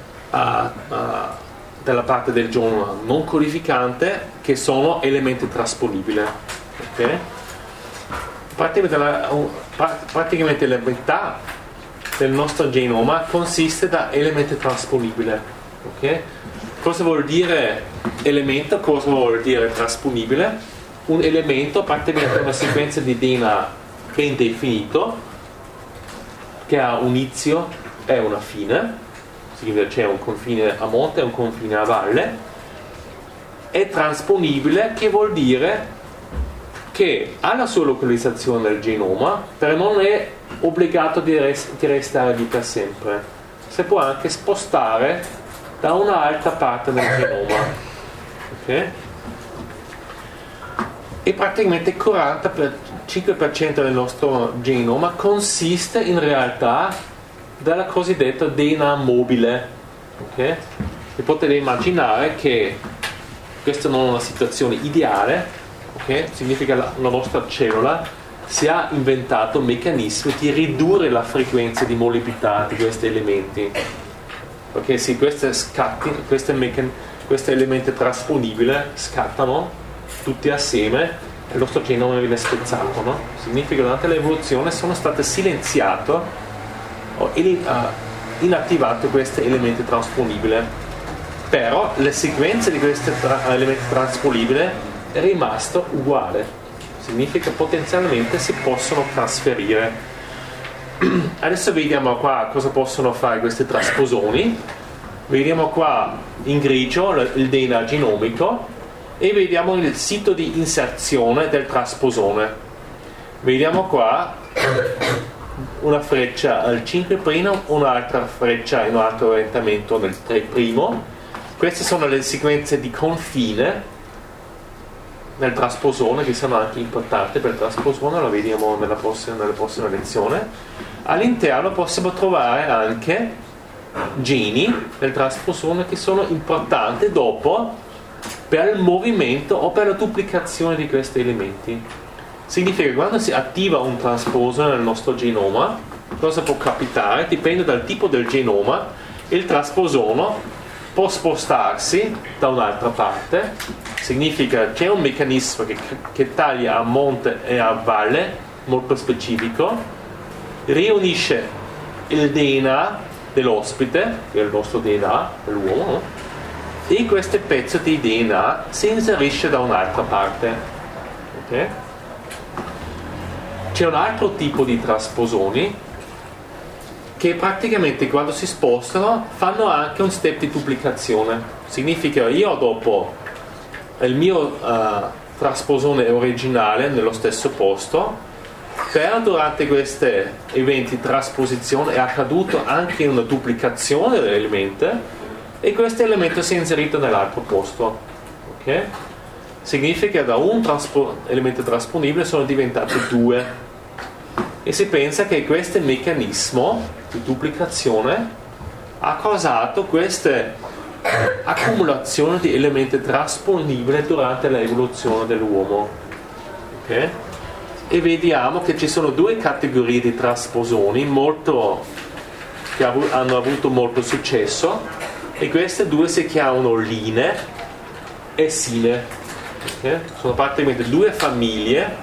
della parte del genoma non codificante che sono elementi trasponibili. Okay? Praticamente la metà del nostro genoma consiste da elementi trasponibili. Okay? Cosa vuol dire elemento? Cosa vuol dire trasponibile? Un elemento praticamente una sequenza di DNA ben definito che ha un inizio e una fine. Significa c'è un confine a monte e un confine a valle. È trasponibile, che vuol dire che ha la sua localizzazione nel genoma, però non è obbligato di restare lì per sempre. Si può anche spostare da un'altra parte del genoma. Okay? E praticamente il 45% del nostro genoma consiste in realtà della cosiddetta DNA mobile. Okay? E potete immaginare che questa non è una situazione ideale. Okay? Significa che la nostra cellula si è inventato meccanismi di ridurre la frequenza di mobilità di questi elementi, perché se questi elementi trasponibili scattano tutti assieme e il nostro genoma viene spezzato, no? Significa che durante l'evoluzione sono state silenziate o inattivate questi elementi trasponibili, però le sequenze di questi elementi trasponibili è rimasto uguale. Significa che potenzialmente si possono trasferire. Adesso vediamo qua cosa possono fare questi trasposoni. Vediamo qua in grigio il DNA genomico e vediamo il sito di inserzione del trasposone. Vediamo qua una freccia al 5', un'altra freccia in un altro orientamento nel 3'. Queste sono le sequenze di confine nel trasposone, che sono anche importanti per il trasposone, lo vediamo nella prossima lezione. All'interno possiamo trovare anche geni del trasposone che sono importanti dopo per il movimento o per la duplicazione di questi elementi. Significa che quando si attiva un trasposone nel nostro genoma, cosa può capitare? Dipende dal tipo del genoma. Il trasposone può spostarsi da un'altra parte. Significa che c'è un meccanismo che taglia a monte e a valle molto specifico, riunisce il DNA dell'ospite, che è il nostro DNA dell'uomo, no? E questo pezzo di DNA si inserisce da un'altra parte. Okay? c'è un altro tipo di trasposoni che praticamente quando si spostano fanno anche un step di duplicazione. Significa io dopo il mio trasposone originale nello stesso posto, però durante questi eventi di trasposizione è accaduto anche una duplicazione dell'elemento e questo elemento si è inserito nell'altro posto. Ok? Significa che da un elemento trasponibile sono diventati due. E si pensa che questo meccanismo di duplicazione ha causato queste accumulazioni di elementi trasponibili durante l'evoluzione dell'uomo. Okay? E vediamo che ci sono due categorie di trasposoni che hanno avuto molto successo, e queste due si chiamano line e sine. Okay? Sono praticamente due famiglie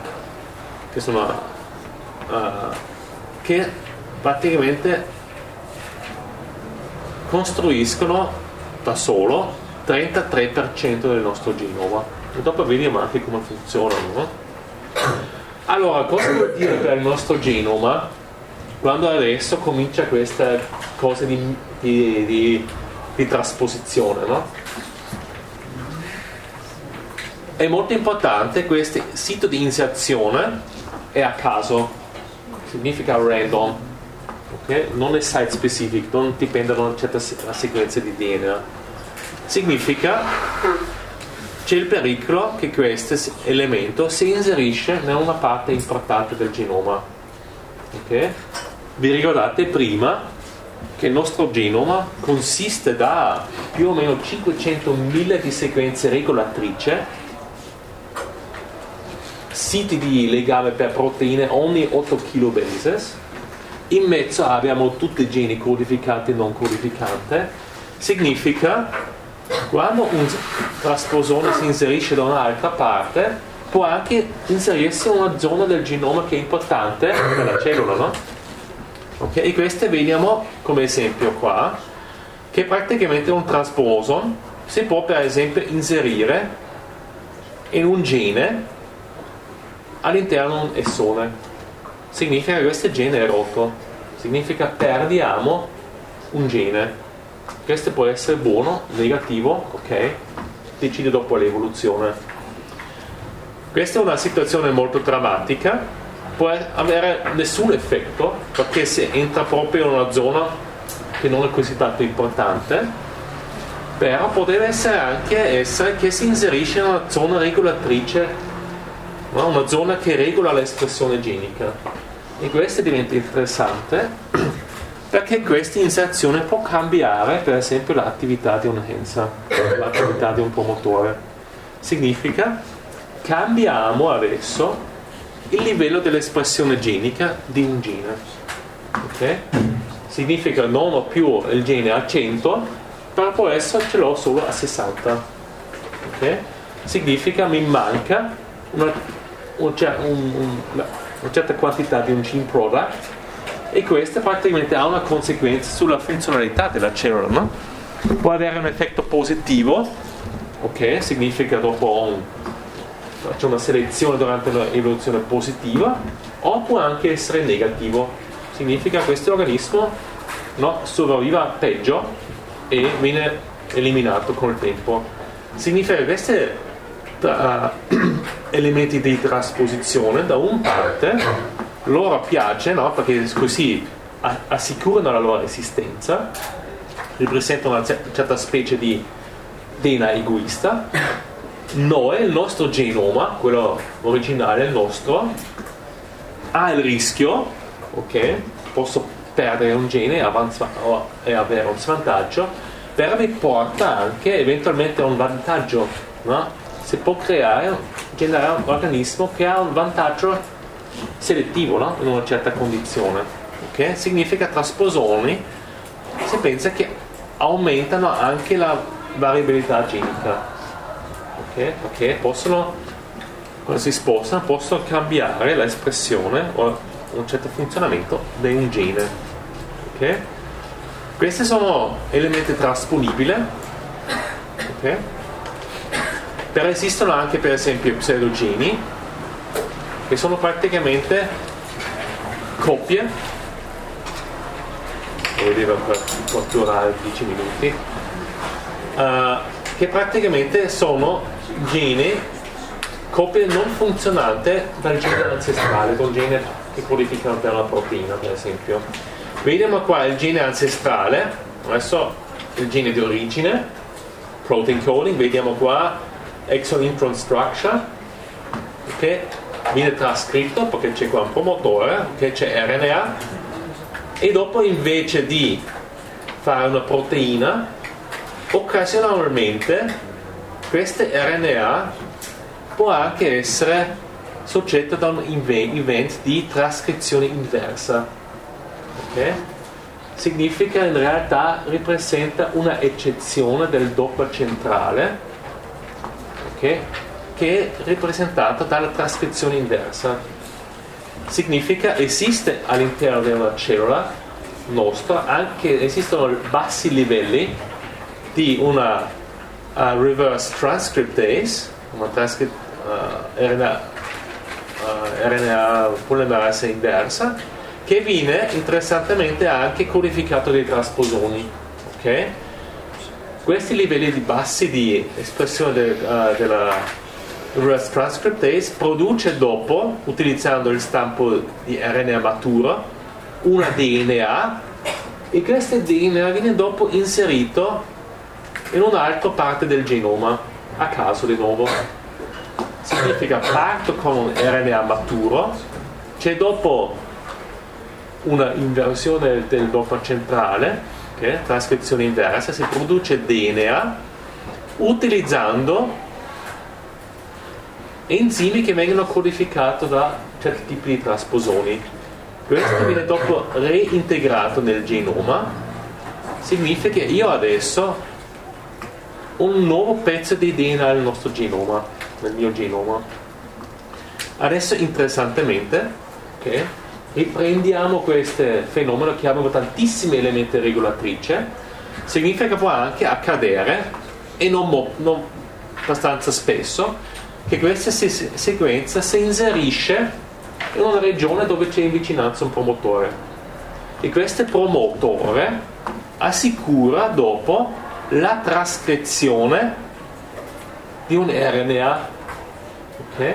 che praticamente costruiscono da solo 33% del nostro genoma, e dopo vediamo anche come funzionano, no? Allora, cosa vuol dire per il nostro genoma quando adesso comincia questa cosa di trasposizione, no? È molto importante, questo sito di inserzione è a caso, significa random, okay? Non è site specific, non dipende da una certa sequenza di DNA. Significa c'è il pericolo che questo elemento si inserisce in una parte importante del genoma. Okay? Vi ricordate prima che il nostro genoma consiste da più o meno 500.000 di sequenze regolatrici, siti di legame per proteine ogni 8 kilobases. In mezzo abbiamo tutti i geni codificati e non codificati. Significa quando un trasposone si inserisce da un'altra parte può anche inserirsi in una zona del genoma che è importante per la cellula, no? Okay? E questo vediamo come esempio qua, che praticamente un trasposon si può per esempio inserire in un gene all'interno di un essone. Significa che questo gene è rotto, significa perdiamo un gene. Questo può essere buono, negativo, ok? Decide dopo l'evoluzione. Questa è una situazione molto drammatica, può avere nessun effetto perché si entra proprio in una zona che non è così tanto importante, però potrebbe essere che si inserisce in una zona regolatrice, no? Una zona che regola l'espressione genica. E questo diventa interessante perché questa inserzione può cambiare per esempio l'attività di un'enza, l'attività di un promotore. Significa cambiamo adesso il livello dell'espressione genica di un gene. Okay? Significa non ho più il gene a 100, però può essere ce l'ho solo a 60. Okay? Significa mi manca una certa quantità di un gene product, e questo praticamente ha una conseguenza sulla funzionalità della cellula, no? Può avere un effetto positivo, ok? Significa dopo faccio una selezione durante l'evoluzione positiva, o può anche essere negativo, significa che questo organismo, no, sopravviva peggio e viene eliminato con il tempo. Significa che questi elementi di trasposizione da un parte loro piace, no? Perché così assicurano la loro esistenza, ripresentano una certa specie di DNA egoista. Noi, il nostro genoma, quello originale, il nostro, ha il rischio, ok? Posso perdere un gene e avere un svantaggio, però mi porta anche eventualmente a un vantaggio, no? Si può generare un organismo che ha un vantaggio selettivo, no? In una certa condizione, ok? Significa trasposoni, si pensa che aumentano anche la variabilità genica, ok? Perché possono, quando si spostano, possono cambiare l'espressione o un certo funzionamento di un gene, ok? Questi sono elementi trasponibili, ok? Però esistono anche per esempio pseudogeni che sono praticamente coppie, lo vedeva per catturare 10 minuti, che praticamente sono geni, coppie non funzionanti dal gene ancestrale, con gene che codificano per una proteina, per esempio. Vediamo qua il gene ancestrale, adesso il gene di origine, protein coding, vediamo qua exon-intron structure, che viene trascritto perché c'è qua un promotore, che c'è RNA, e dopo invece di fare una proteina, occasionalmente queste RNA può anche essere soggetta da un event di trascrizione inversa. Okay? Significa in realtà rappresenta una eccezione del dopper centrale, okay? Che è rappresentata dalla trascrizione inversa. Significa esiste all'interno della cellula nostra anche esistono bassi livelli di una reverse transcriptase, una RNA polimerasi inversa, che viene interessantemente anche codificato dai trasposoni. Okay? Questi livelli bassi di espressione della reverse transcriptase produce dopo, utilizzando il stampo di RNA maturo, una DNA, e questo DNA viene dopo inserito in un'altra parte del genoma, a caso di nuovo. Significa parto con un RNA maturo, c'è dopo una inversione del dopper centrale, okay? Trascrizione inversa, si produce DNA utilizzando enzimi che vengono codificati da certi tipi di trasposoni. Questo viene dopo reintegrato nel genoma, significa che io adesso ho un nuovo pezzo di DNA nel nostro genoma, nel mio genoma. Adesso interessantemente, okay, riprendiamo questo fenomeno che abbiamo tantissimi elementi regolatrici, significa che può anche accadere, e non abbastanza spesso, che questa sequenza si inserisce in una regione dove c'è in vicinanza un promotore, e questo promotore assicura dopo la trascrizione di un RNA, okay?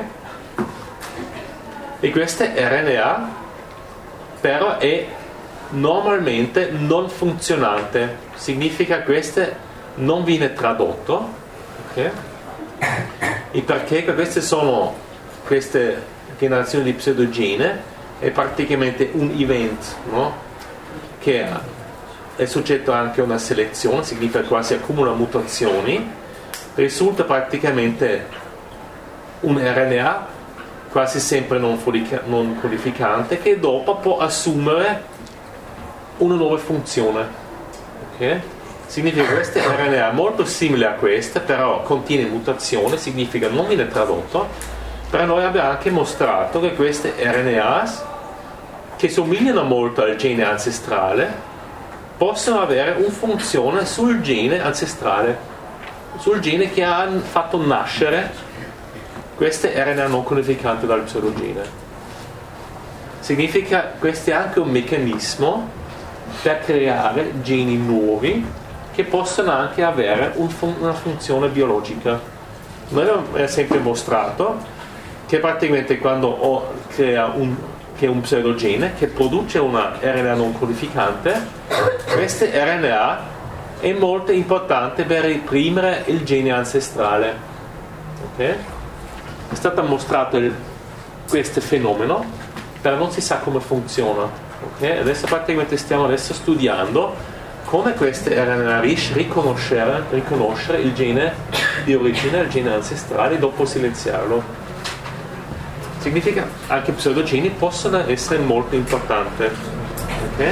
E questo RNA però è normalmente non funzionante, significa che questo non viene tradotto, okay? E perché queste sono queste generazioni di pseudogene è praticamente un event, no? Che è soggetto anche a una selezione, significa che qua si accumulano mutazioni, risulta praticamente un RNA quasi sempre non codificante, che dopo può assumere una nuova funzione, okay? Significa che questo RNA è molto simile a questo, però contiene mutazione, significa non viene tradotto. Però noi abbiamo anche mostrato che queste RNA, che somigliano molto al gene ancestrale, possono avere una funzione sul gene ancestrale, sul gene che ha fatto nascere queste RNA non codificate dal pseudogene. Significa che questo è anche un meccanismo per creare geni nuovi che possono anche avere una funzione biologica. Noi abbiamo sempre mostrato che praticamente quando crea un pseudogene che produce una RNA non codificante, queste RNA è molto importante per reprimere il gene ancestrale. Okay? È stato mostrato questo fenomeno, però non si sa come funziona. Okay? Adesso praticamente stiamo adesso studiando come queste RNA riconoscere il gene di origine, il gene ancestrale, e dopo silenziarlo. Significa anche pseudogeni possono essere molto importanti. Okay?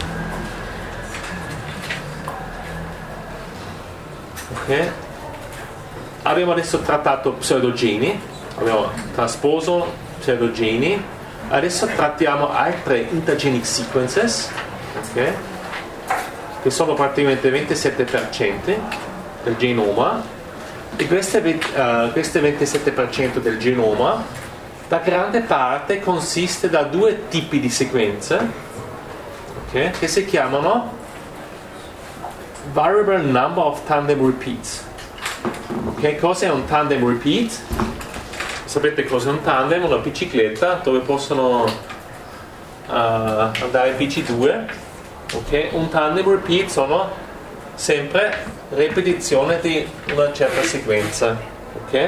Okay. Abbiamo adesso trattato pseudogeni, abbiamo trasposo pseudogeni, adesso trattiamo altre intergenic sequences, okay, che sono praticamente 27% del genoma, e queste 27% del genoma La grande parte consiste da due tipi di sequenze, okay, che si chiamano variable number of tandem repeats. Okay, cos'è un tandem repeat? Sapete cos'è un tandem? Una bicicletta dove possono andare in PC2. Okay? Un tandem repeat sono sempre ripetizione di una certa sequenza. Okay?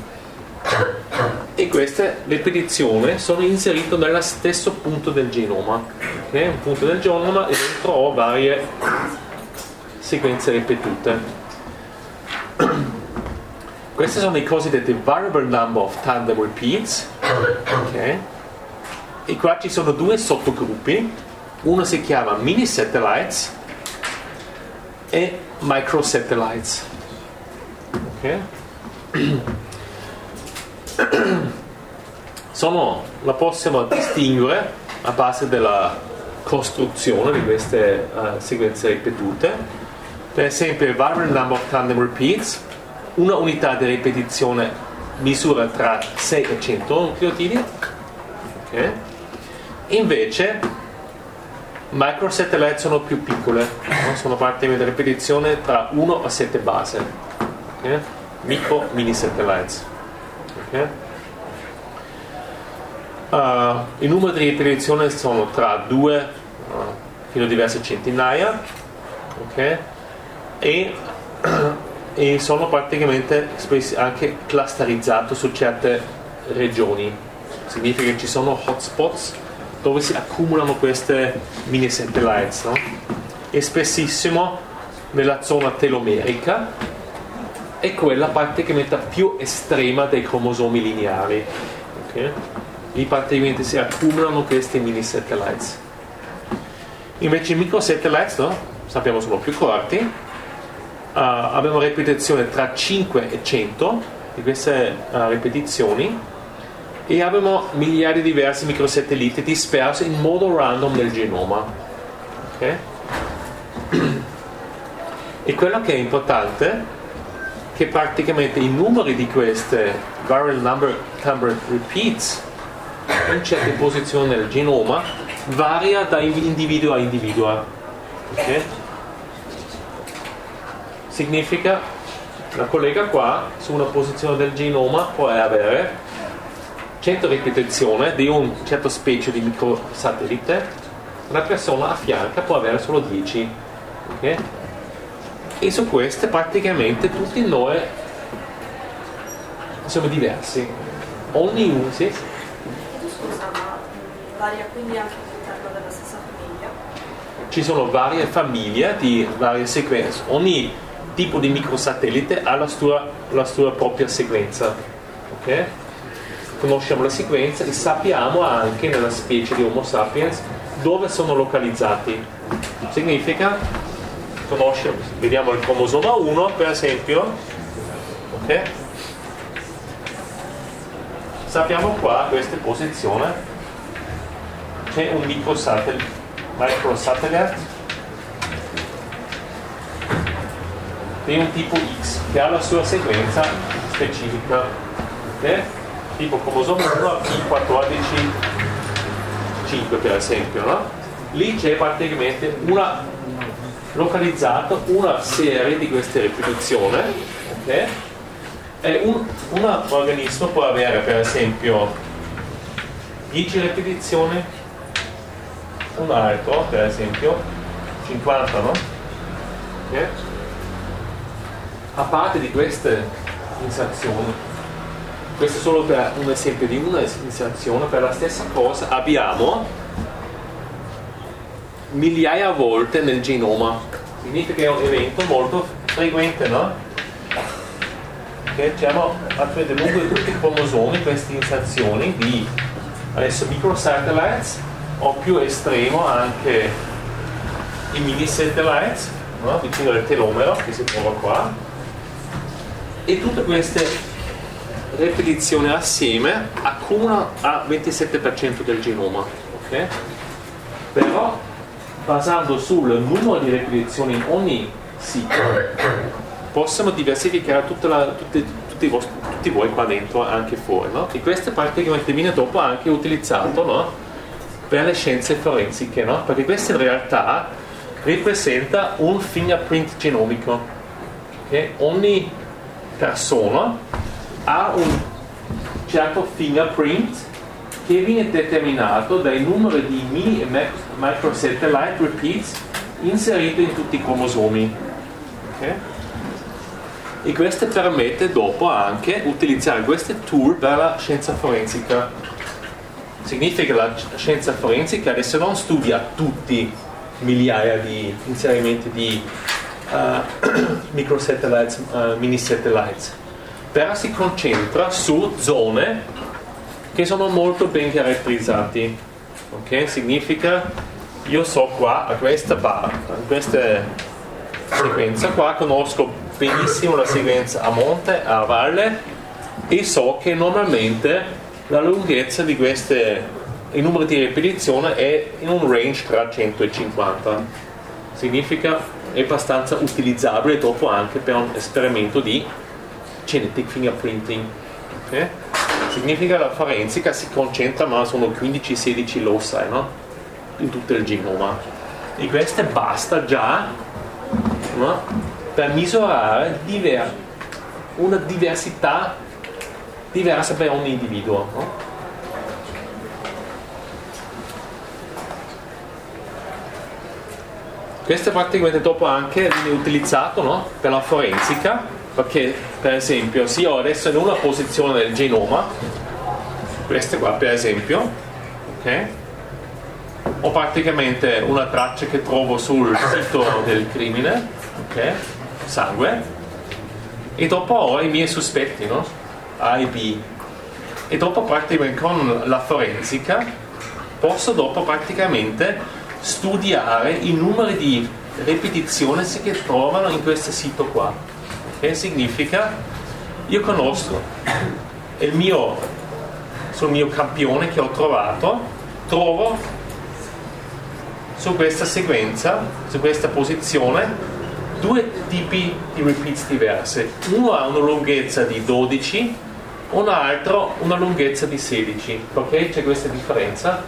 E queste ripetizioni sono inserite nello stesso punto del genoma. Okay? Un punto del genoma e dentro ho varie sequenze ripetute. Queste sono i cosiddetti variable number of tandem repeats. Okay. E qua ci sono due sottogruppi. Uno si chiama mini satellites e micro satellites. Okay. La possiamo distinguere a base della costruzione di queste sequenze ripetute. Per esempio il variable number of tandem repeats, una unità di ripetizione misura tra 6 e 100 nucleotidi. Okay. Invece microsatellite sono più piccole, no? Sono praticamente ripetizione tra 1 a 7 base. Okay. Mini satellites. Okay. Il numero di ripetizioni sono tra 2 fino a diverse centinaia. Okay. E sono praticamente anche clusterizzato su certe regioni. Significa che ci sono hotspots dove si accumulano queste mini satellites, no? E spessissimo nella zona telomerica è quella praticamente più estrema dei cromosomi lineari. Okay? Lì praticamente si accumulano questi mini satellites. Invece i microsatellites, no? Sappiamo sono più corti. Abbiamo ripetizione tra 5 e 100 di queste ripetizioni e abbiamo migliaia di diversi microsatelliti dispersi in modo random nel genoma. Okay? E quello che è importante è che praticamente i numeri di queste variable number repeats in certe posizioni nel genoma varia da individuo a individuo. Okay? Significa la collega qua su una posizione del genoma può avere 100 ripetizioni di un certo specie di microsatellite, una persona a fianco può avere solo 10. Okay? E su queste praticamente tutti noi siamo diversi. Ogni uno, sì? Scusa, ma varia quindi anche all'interno della stessa famiglia? Ci sono varie famiglie di varie sequenze. Ogni tipo di microsatellite ha la sua propria sequenza. Okay? Conosciamo la sequenza e sappiamo anche nella specie di Homo sapiens dove sono localizzati. Significa, vediamo il cromosoma 1 per esempio. Okay? Sappiamo qua questa posizione c'è un microsatellite di un tipo X che ha la sua sequenza specifica. Okay? Tipo cromosoma 1 P14 5 per esempio, no? Lì c'è praticamente localizzato una serie di queste ripetizioni. Okay? E un organismo può avere per esempio 10 ripetizioni, un altro per esempio 50, no? Okay? A parte di queste inserzioni, questo è solo per un esempio di una inserzione, per la stessa cosa abbiamo migliaia di volte nel genoma. Significa che è un evento molto frequente, no? Okay? Abbiamo lungo tutti i cromosomi queste inserzioni di adesso microsatellites o più estremo anche i mini satellites, no? Vicino al telomero che si trova qua. E tutte queste ripetizioni assieme accumulano a 27% del genoma. Okay? Però basando sul numero di ripetizioni in ogni ciclo possiamo diversificare tutti tutti voi qua dentro e anche fuori, no? E questo praticamente viene dopo anche utilizzato, no? Per le scienze forensiche, no? Perché questo in realtà rappresenta un fingerprint genomico, okay? Ogni persona ha un certo fingerprint che viene determinato dai numeri di mini e microsatellite repeats inseriti in tutti i cromosomi, okay? E questo permette dopo anche utilizzare queste tool per la scienza forensica. Significa che la scienza forensica adesso non studia tutti migliaia di inserimenti di microsatellites, mini satellites, però si concentra su zone che sono molto ben caratterizzati, ok? Significa io so qua a questa sequenza qua conosco benissimo la sequenza a monte, a valle, e so che normalmente la lunghezza di queste, il numero di ripetizione è in un range tra 100 e 50. Significa è abbastanza utilizzabile dopo anche per un esperimento di genetic fingerprinting, okay? Significa che la forensica si concentra, ma sono 15-16 loci, no? In tutto il genoma, e questo basta già, no? Per misurare una diversità diversa per ogni individuo, no? Questo praticamente dopo anche viene utilizzato, no? Per la forensica, perché per esempio se io adesso in una posizione del genoma, questa qua per esempio, ok? Ho praticamente una traccia che trovo sul sito del crimine, ok? Sangue, e dopo ho i miei sospetti, no? A e B, e dopo praticamente con la forensica posso dopo praticamente studiare i numeri di ripetizioni che trovano in questo sito qua, che significa io conosco sul mio campione che ho trovo su questa sequenza, su questa posizione, due tipi di repeats diverse. Uno ha una lunghezza di 12, un altro una lunghezza di 16. Ok? C'è questa differenza?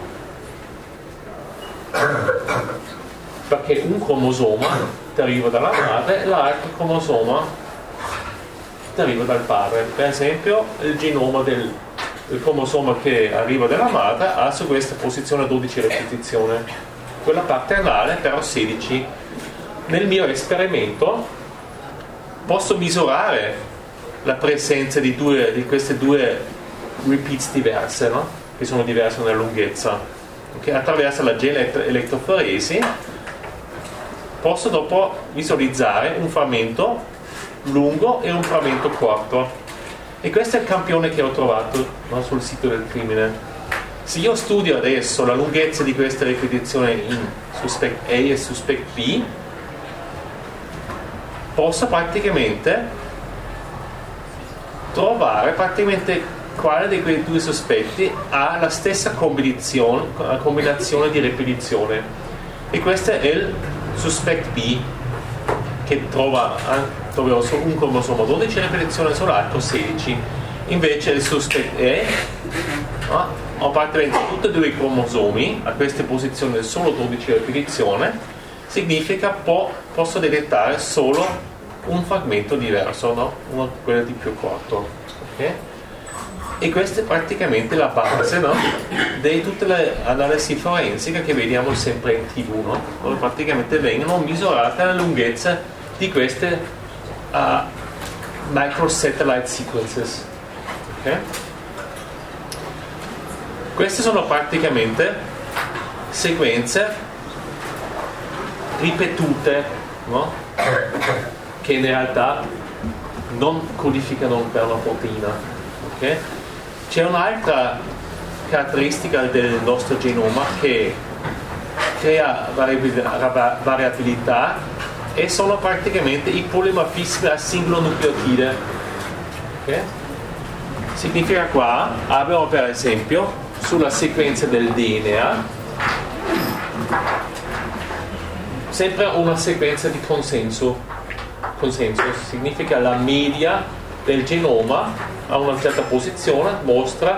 Perché un cromosoma ti arriva dalla madre e l'altro cromosoma ti arriva dal padre. Per esempio, il genoma del cromosoma che arriva dalla madre ha su questa posizione 12 ripetizioni. Quella paternale però 16. Nel mio esperimento posso misurare la presenza di queste due repeats diverse, no? Che sono diverse nella lunghezza, okay? Attraverso la gene elettroforesi posso dopo visualizzare un frammento lungo e un frammento corto, e questo è il campione che ho trovato, no? Sul sito del crimine. Se io studio adesso la lunghezza di queste ripetizioni in suspect A e suspect B, posso praticamente trovare quale di quei due sospetti ha la stessa combinazione di ripetizione, e questo è il suspect B, che trova un cromosoma 12 ripetizioni sull'altro 16. Invece il suspect A, no? Ho praticamente tutti e due i cromosomi a queste posizioni solo 12 ripetizioni. Significa posso detettare solo un frammento diverso, no? Quello di più corto, okay? E questa è praticamente la base, no? Di tutte le analisi forensiche che vediamo sempre in TV, no? Dove praticamente vengono misurate la lunghezza di queste microsatellite sequences, okay? Queste sono praticamente sequenze ripetute, no? Che in realtà non codificano per una proteina, okay? C'è un'altra caratteristica del nostro genoma che crea variabilità, e sono praticamente i polimorfismi a singolo nucleotide, okay? Significa qua abbiamo per esempio sulla sequenza del DNA sempre una sequenza di consenso. Significa la media del genoma a una certa posizione mostra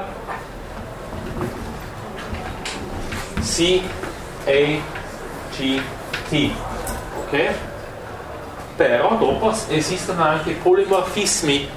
CAGT, ok? Però dopo esistono anche polimorfismi,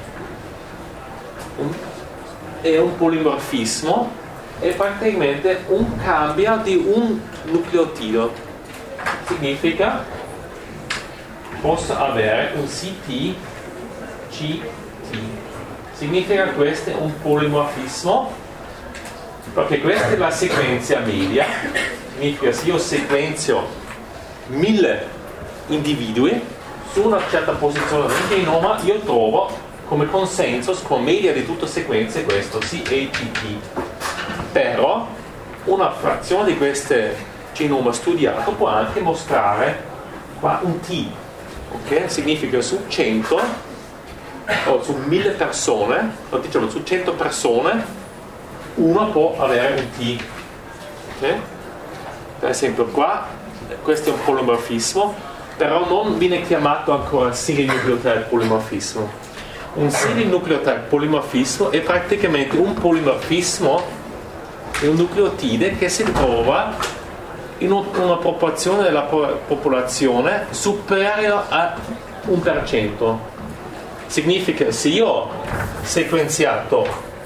e un polimorfismo è praticamente un cambio di un nucleotido, significa posso avere un CT GT, significa che questo è un polimorfismo perché questa è la sequenza media, significa se io sequenzio 1000 individui su una certa posizione del genoma io trovo come consenso, come media di tutte le sequenze questo CAGT. Però una frazione di questo genoma studiato può anche mostrare qua un T, ok? Significa su 100 o su 1000 persone, o diciamo su 100 persone uno può avere un T, ok? Per esempio qua questo è un polimorfismo, però non viene chiamato ancora single nucleotide polimorfismo. Un single nucleotide polimorfismo è praticamente un polimorfismo di un nucleotide che si trova in una proporzione della popolazione superiore a 1%. Significa se io ho sequenziato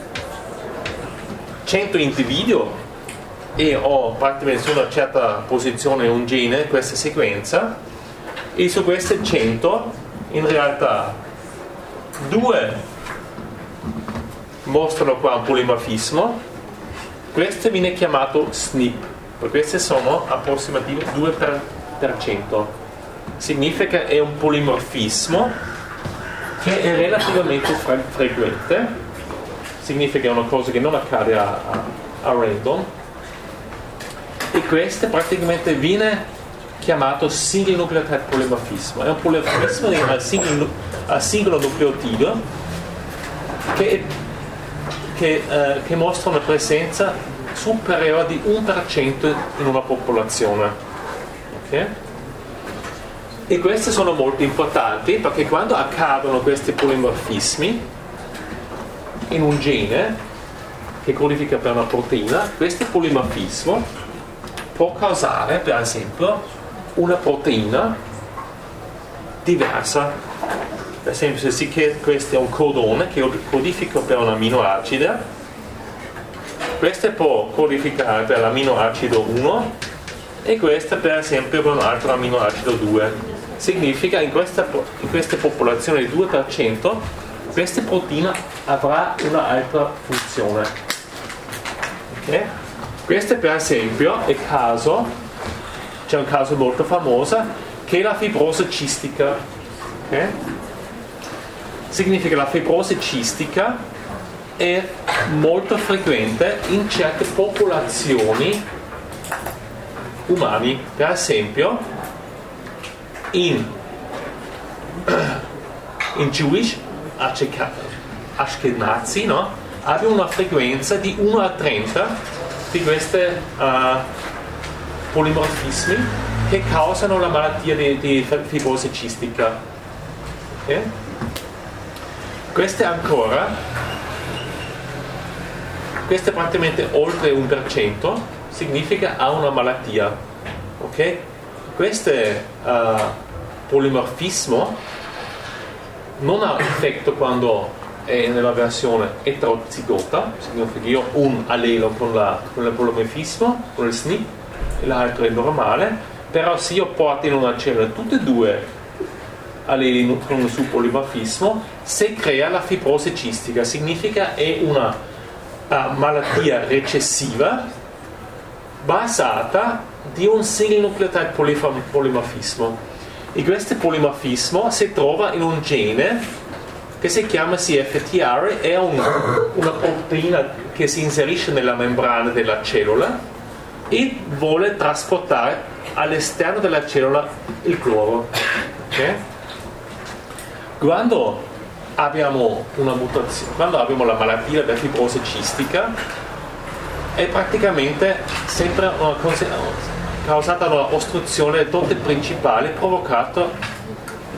100 individui e ho praticamente su una certa posizione un gene, questa sequenza, e su queste 100 in realtà 2 mostrano qua un polimorfismo, questo viene chiamato SNP, perché queste sono approssimativamente 2%. Significa che è un polimorfismo che è relativamente frequente, significa che è una cosa che non accade a random, e questo praticamente viene chiamato single nucleotide polimorfismo. È un polimorfismo a singolo nucleotido che mostra una presenza superiore di 1% in una popolazione, okay? E queste sono molto importanti perché quando accadono questi polimorfismi in un gene che codifica per una proteina, questo polimorfismo può causare per esempio una proteina diversa. Per esempio se questo è un codone che codifica per un aminoacido, questo può codificare per l'aminoacido 1 e questo per esempio per un altro aminoacido 2. Significa in questa popolazione di 2% questa proteina avrà un'altra funzione, okay? Questo per esempio è caso, c'è un caso molto famoso che è la fibrosi cistica, okay? Significa che la fibrosi cistica è molto frequente in certe popolazioni umane. Per esempio in Jewish Ashkenazi, no? Abbiamo una frequenza di 1 a 30 di questi polimorfismi che causano la malattia di fibrosi cistica, okay? Questo è praticamente oltre 1%, significa ha una malattia, ok? Questo polimorfismo non ha effetto quando è nella versione eterozigota, significa che io ho un allelo con il polimorfismo, con il SNP, e l'altro è normale, però se io porto in una cellula tutte e due alleli con un suo polimorfismo, si crea la fibrosi cistica, significa è una malattia recessiva basata di un single nucleotide polimorfismo, e questo polimorfismo si trova in un gene che si chiama CFTR, è una proteina che si inserisce nella membrana della cellula e vuole trasportare all'esterno della cellula il cloro, okay? Quando abbiamo una mutazione, quando abbiamo la malattia della fibrosi cistica, è praticamente sempre causata una ostruzione del totte principale provocata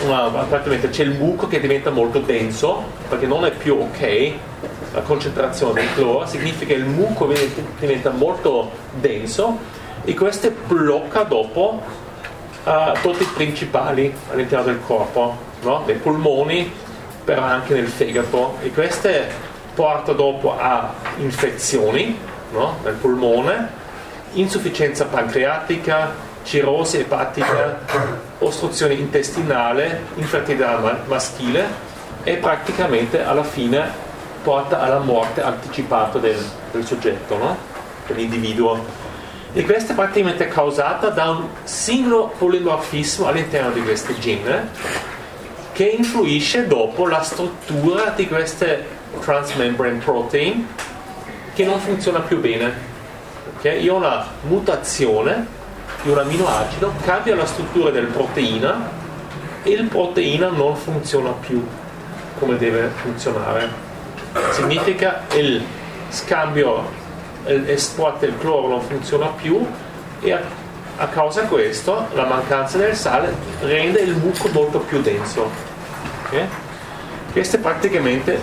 praticamente c'è il muco che diventa molto denso, perché non è più ok la concentrazione del cloro, significa che il muco diventa molto denso e questo blocca dopo tutti i principali all'interno del corpo, no? Nei polmoni, però anche nel fegato, e queste porta dopo a infezioni, no? Nel polmone, insufficienza pancreatica, cirrosi epatica, ostruzione intestinale, infertilità maschile e praticamente alla fine porta alla morte anticipata del soggetto, no? Dell'individuo. E questa è praticamente causata da un singolo polimorfismo all'interno di queste gene che influisce dopo la struttura di queste transmembrane protein che non funziona più bene. Okay? Io ho una mutazione di un aminoacido, cambia la struttura del proteina e il proteina non funziona più come deve funzionare. Significa il scambio, l'esport del cloro non funziona più e a causa di questo la mancanza del sale rende il muco molto più denso. Okay? Questo è praticamente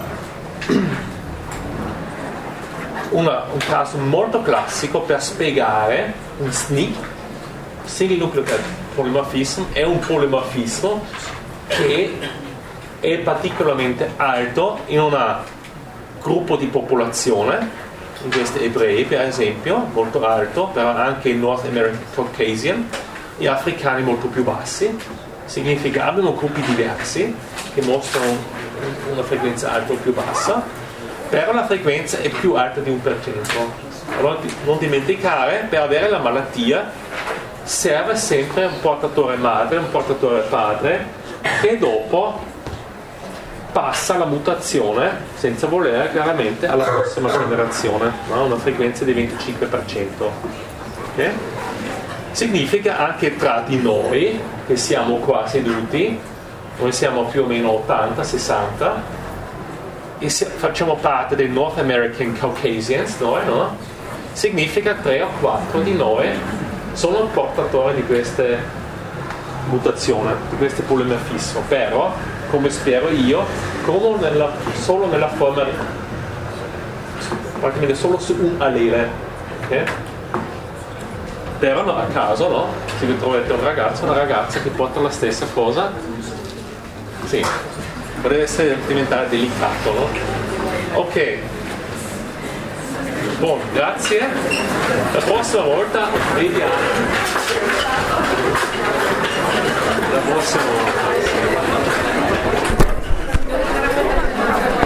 un caso molto classico per spiegare un SNP, Single Nucleotide Polymorphism, è un polimorfismo che è particolarmente alto in un gruppo di popolazione, in questi ebrei per esempio, molto alto, però anche in North American Caucasian, e africani molto più bassi. Significa abbiamo gruppi diversi che mostrano una frequenza alta o più bassa, però la frequenza è più alta di 1%. Allora non dimenticare, per avere la malattia serve sempre un portatore madre, un portatore padre, che dopo passa la mutazione senza volere chiaramente alla prossima generazione, no? Una frequenza di 25%. Okay? Significa anche tra di noi che siamo qua seduti, noi siamo più o meno 80-60 e facciamo parte dei North American Caucasians, noi, no? Significa 3 o 4 di noi sono portatori di queste mutazioni, di queste polimorfismo, però come spero io, solo nella forma, praticamente solo su un allele, okay? Però no, a caso, no? Se vi trovate un ragazzo o una ragazza che porta la stessa cosa, sì, potrebbe diventare delicato, no? Ok. Buon, grazie. La prossima volta vediamo. La prossima volta.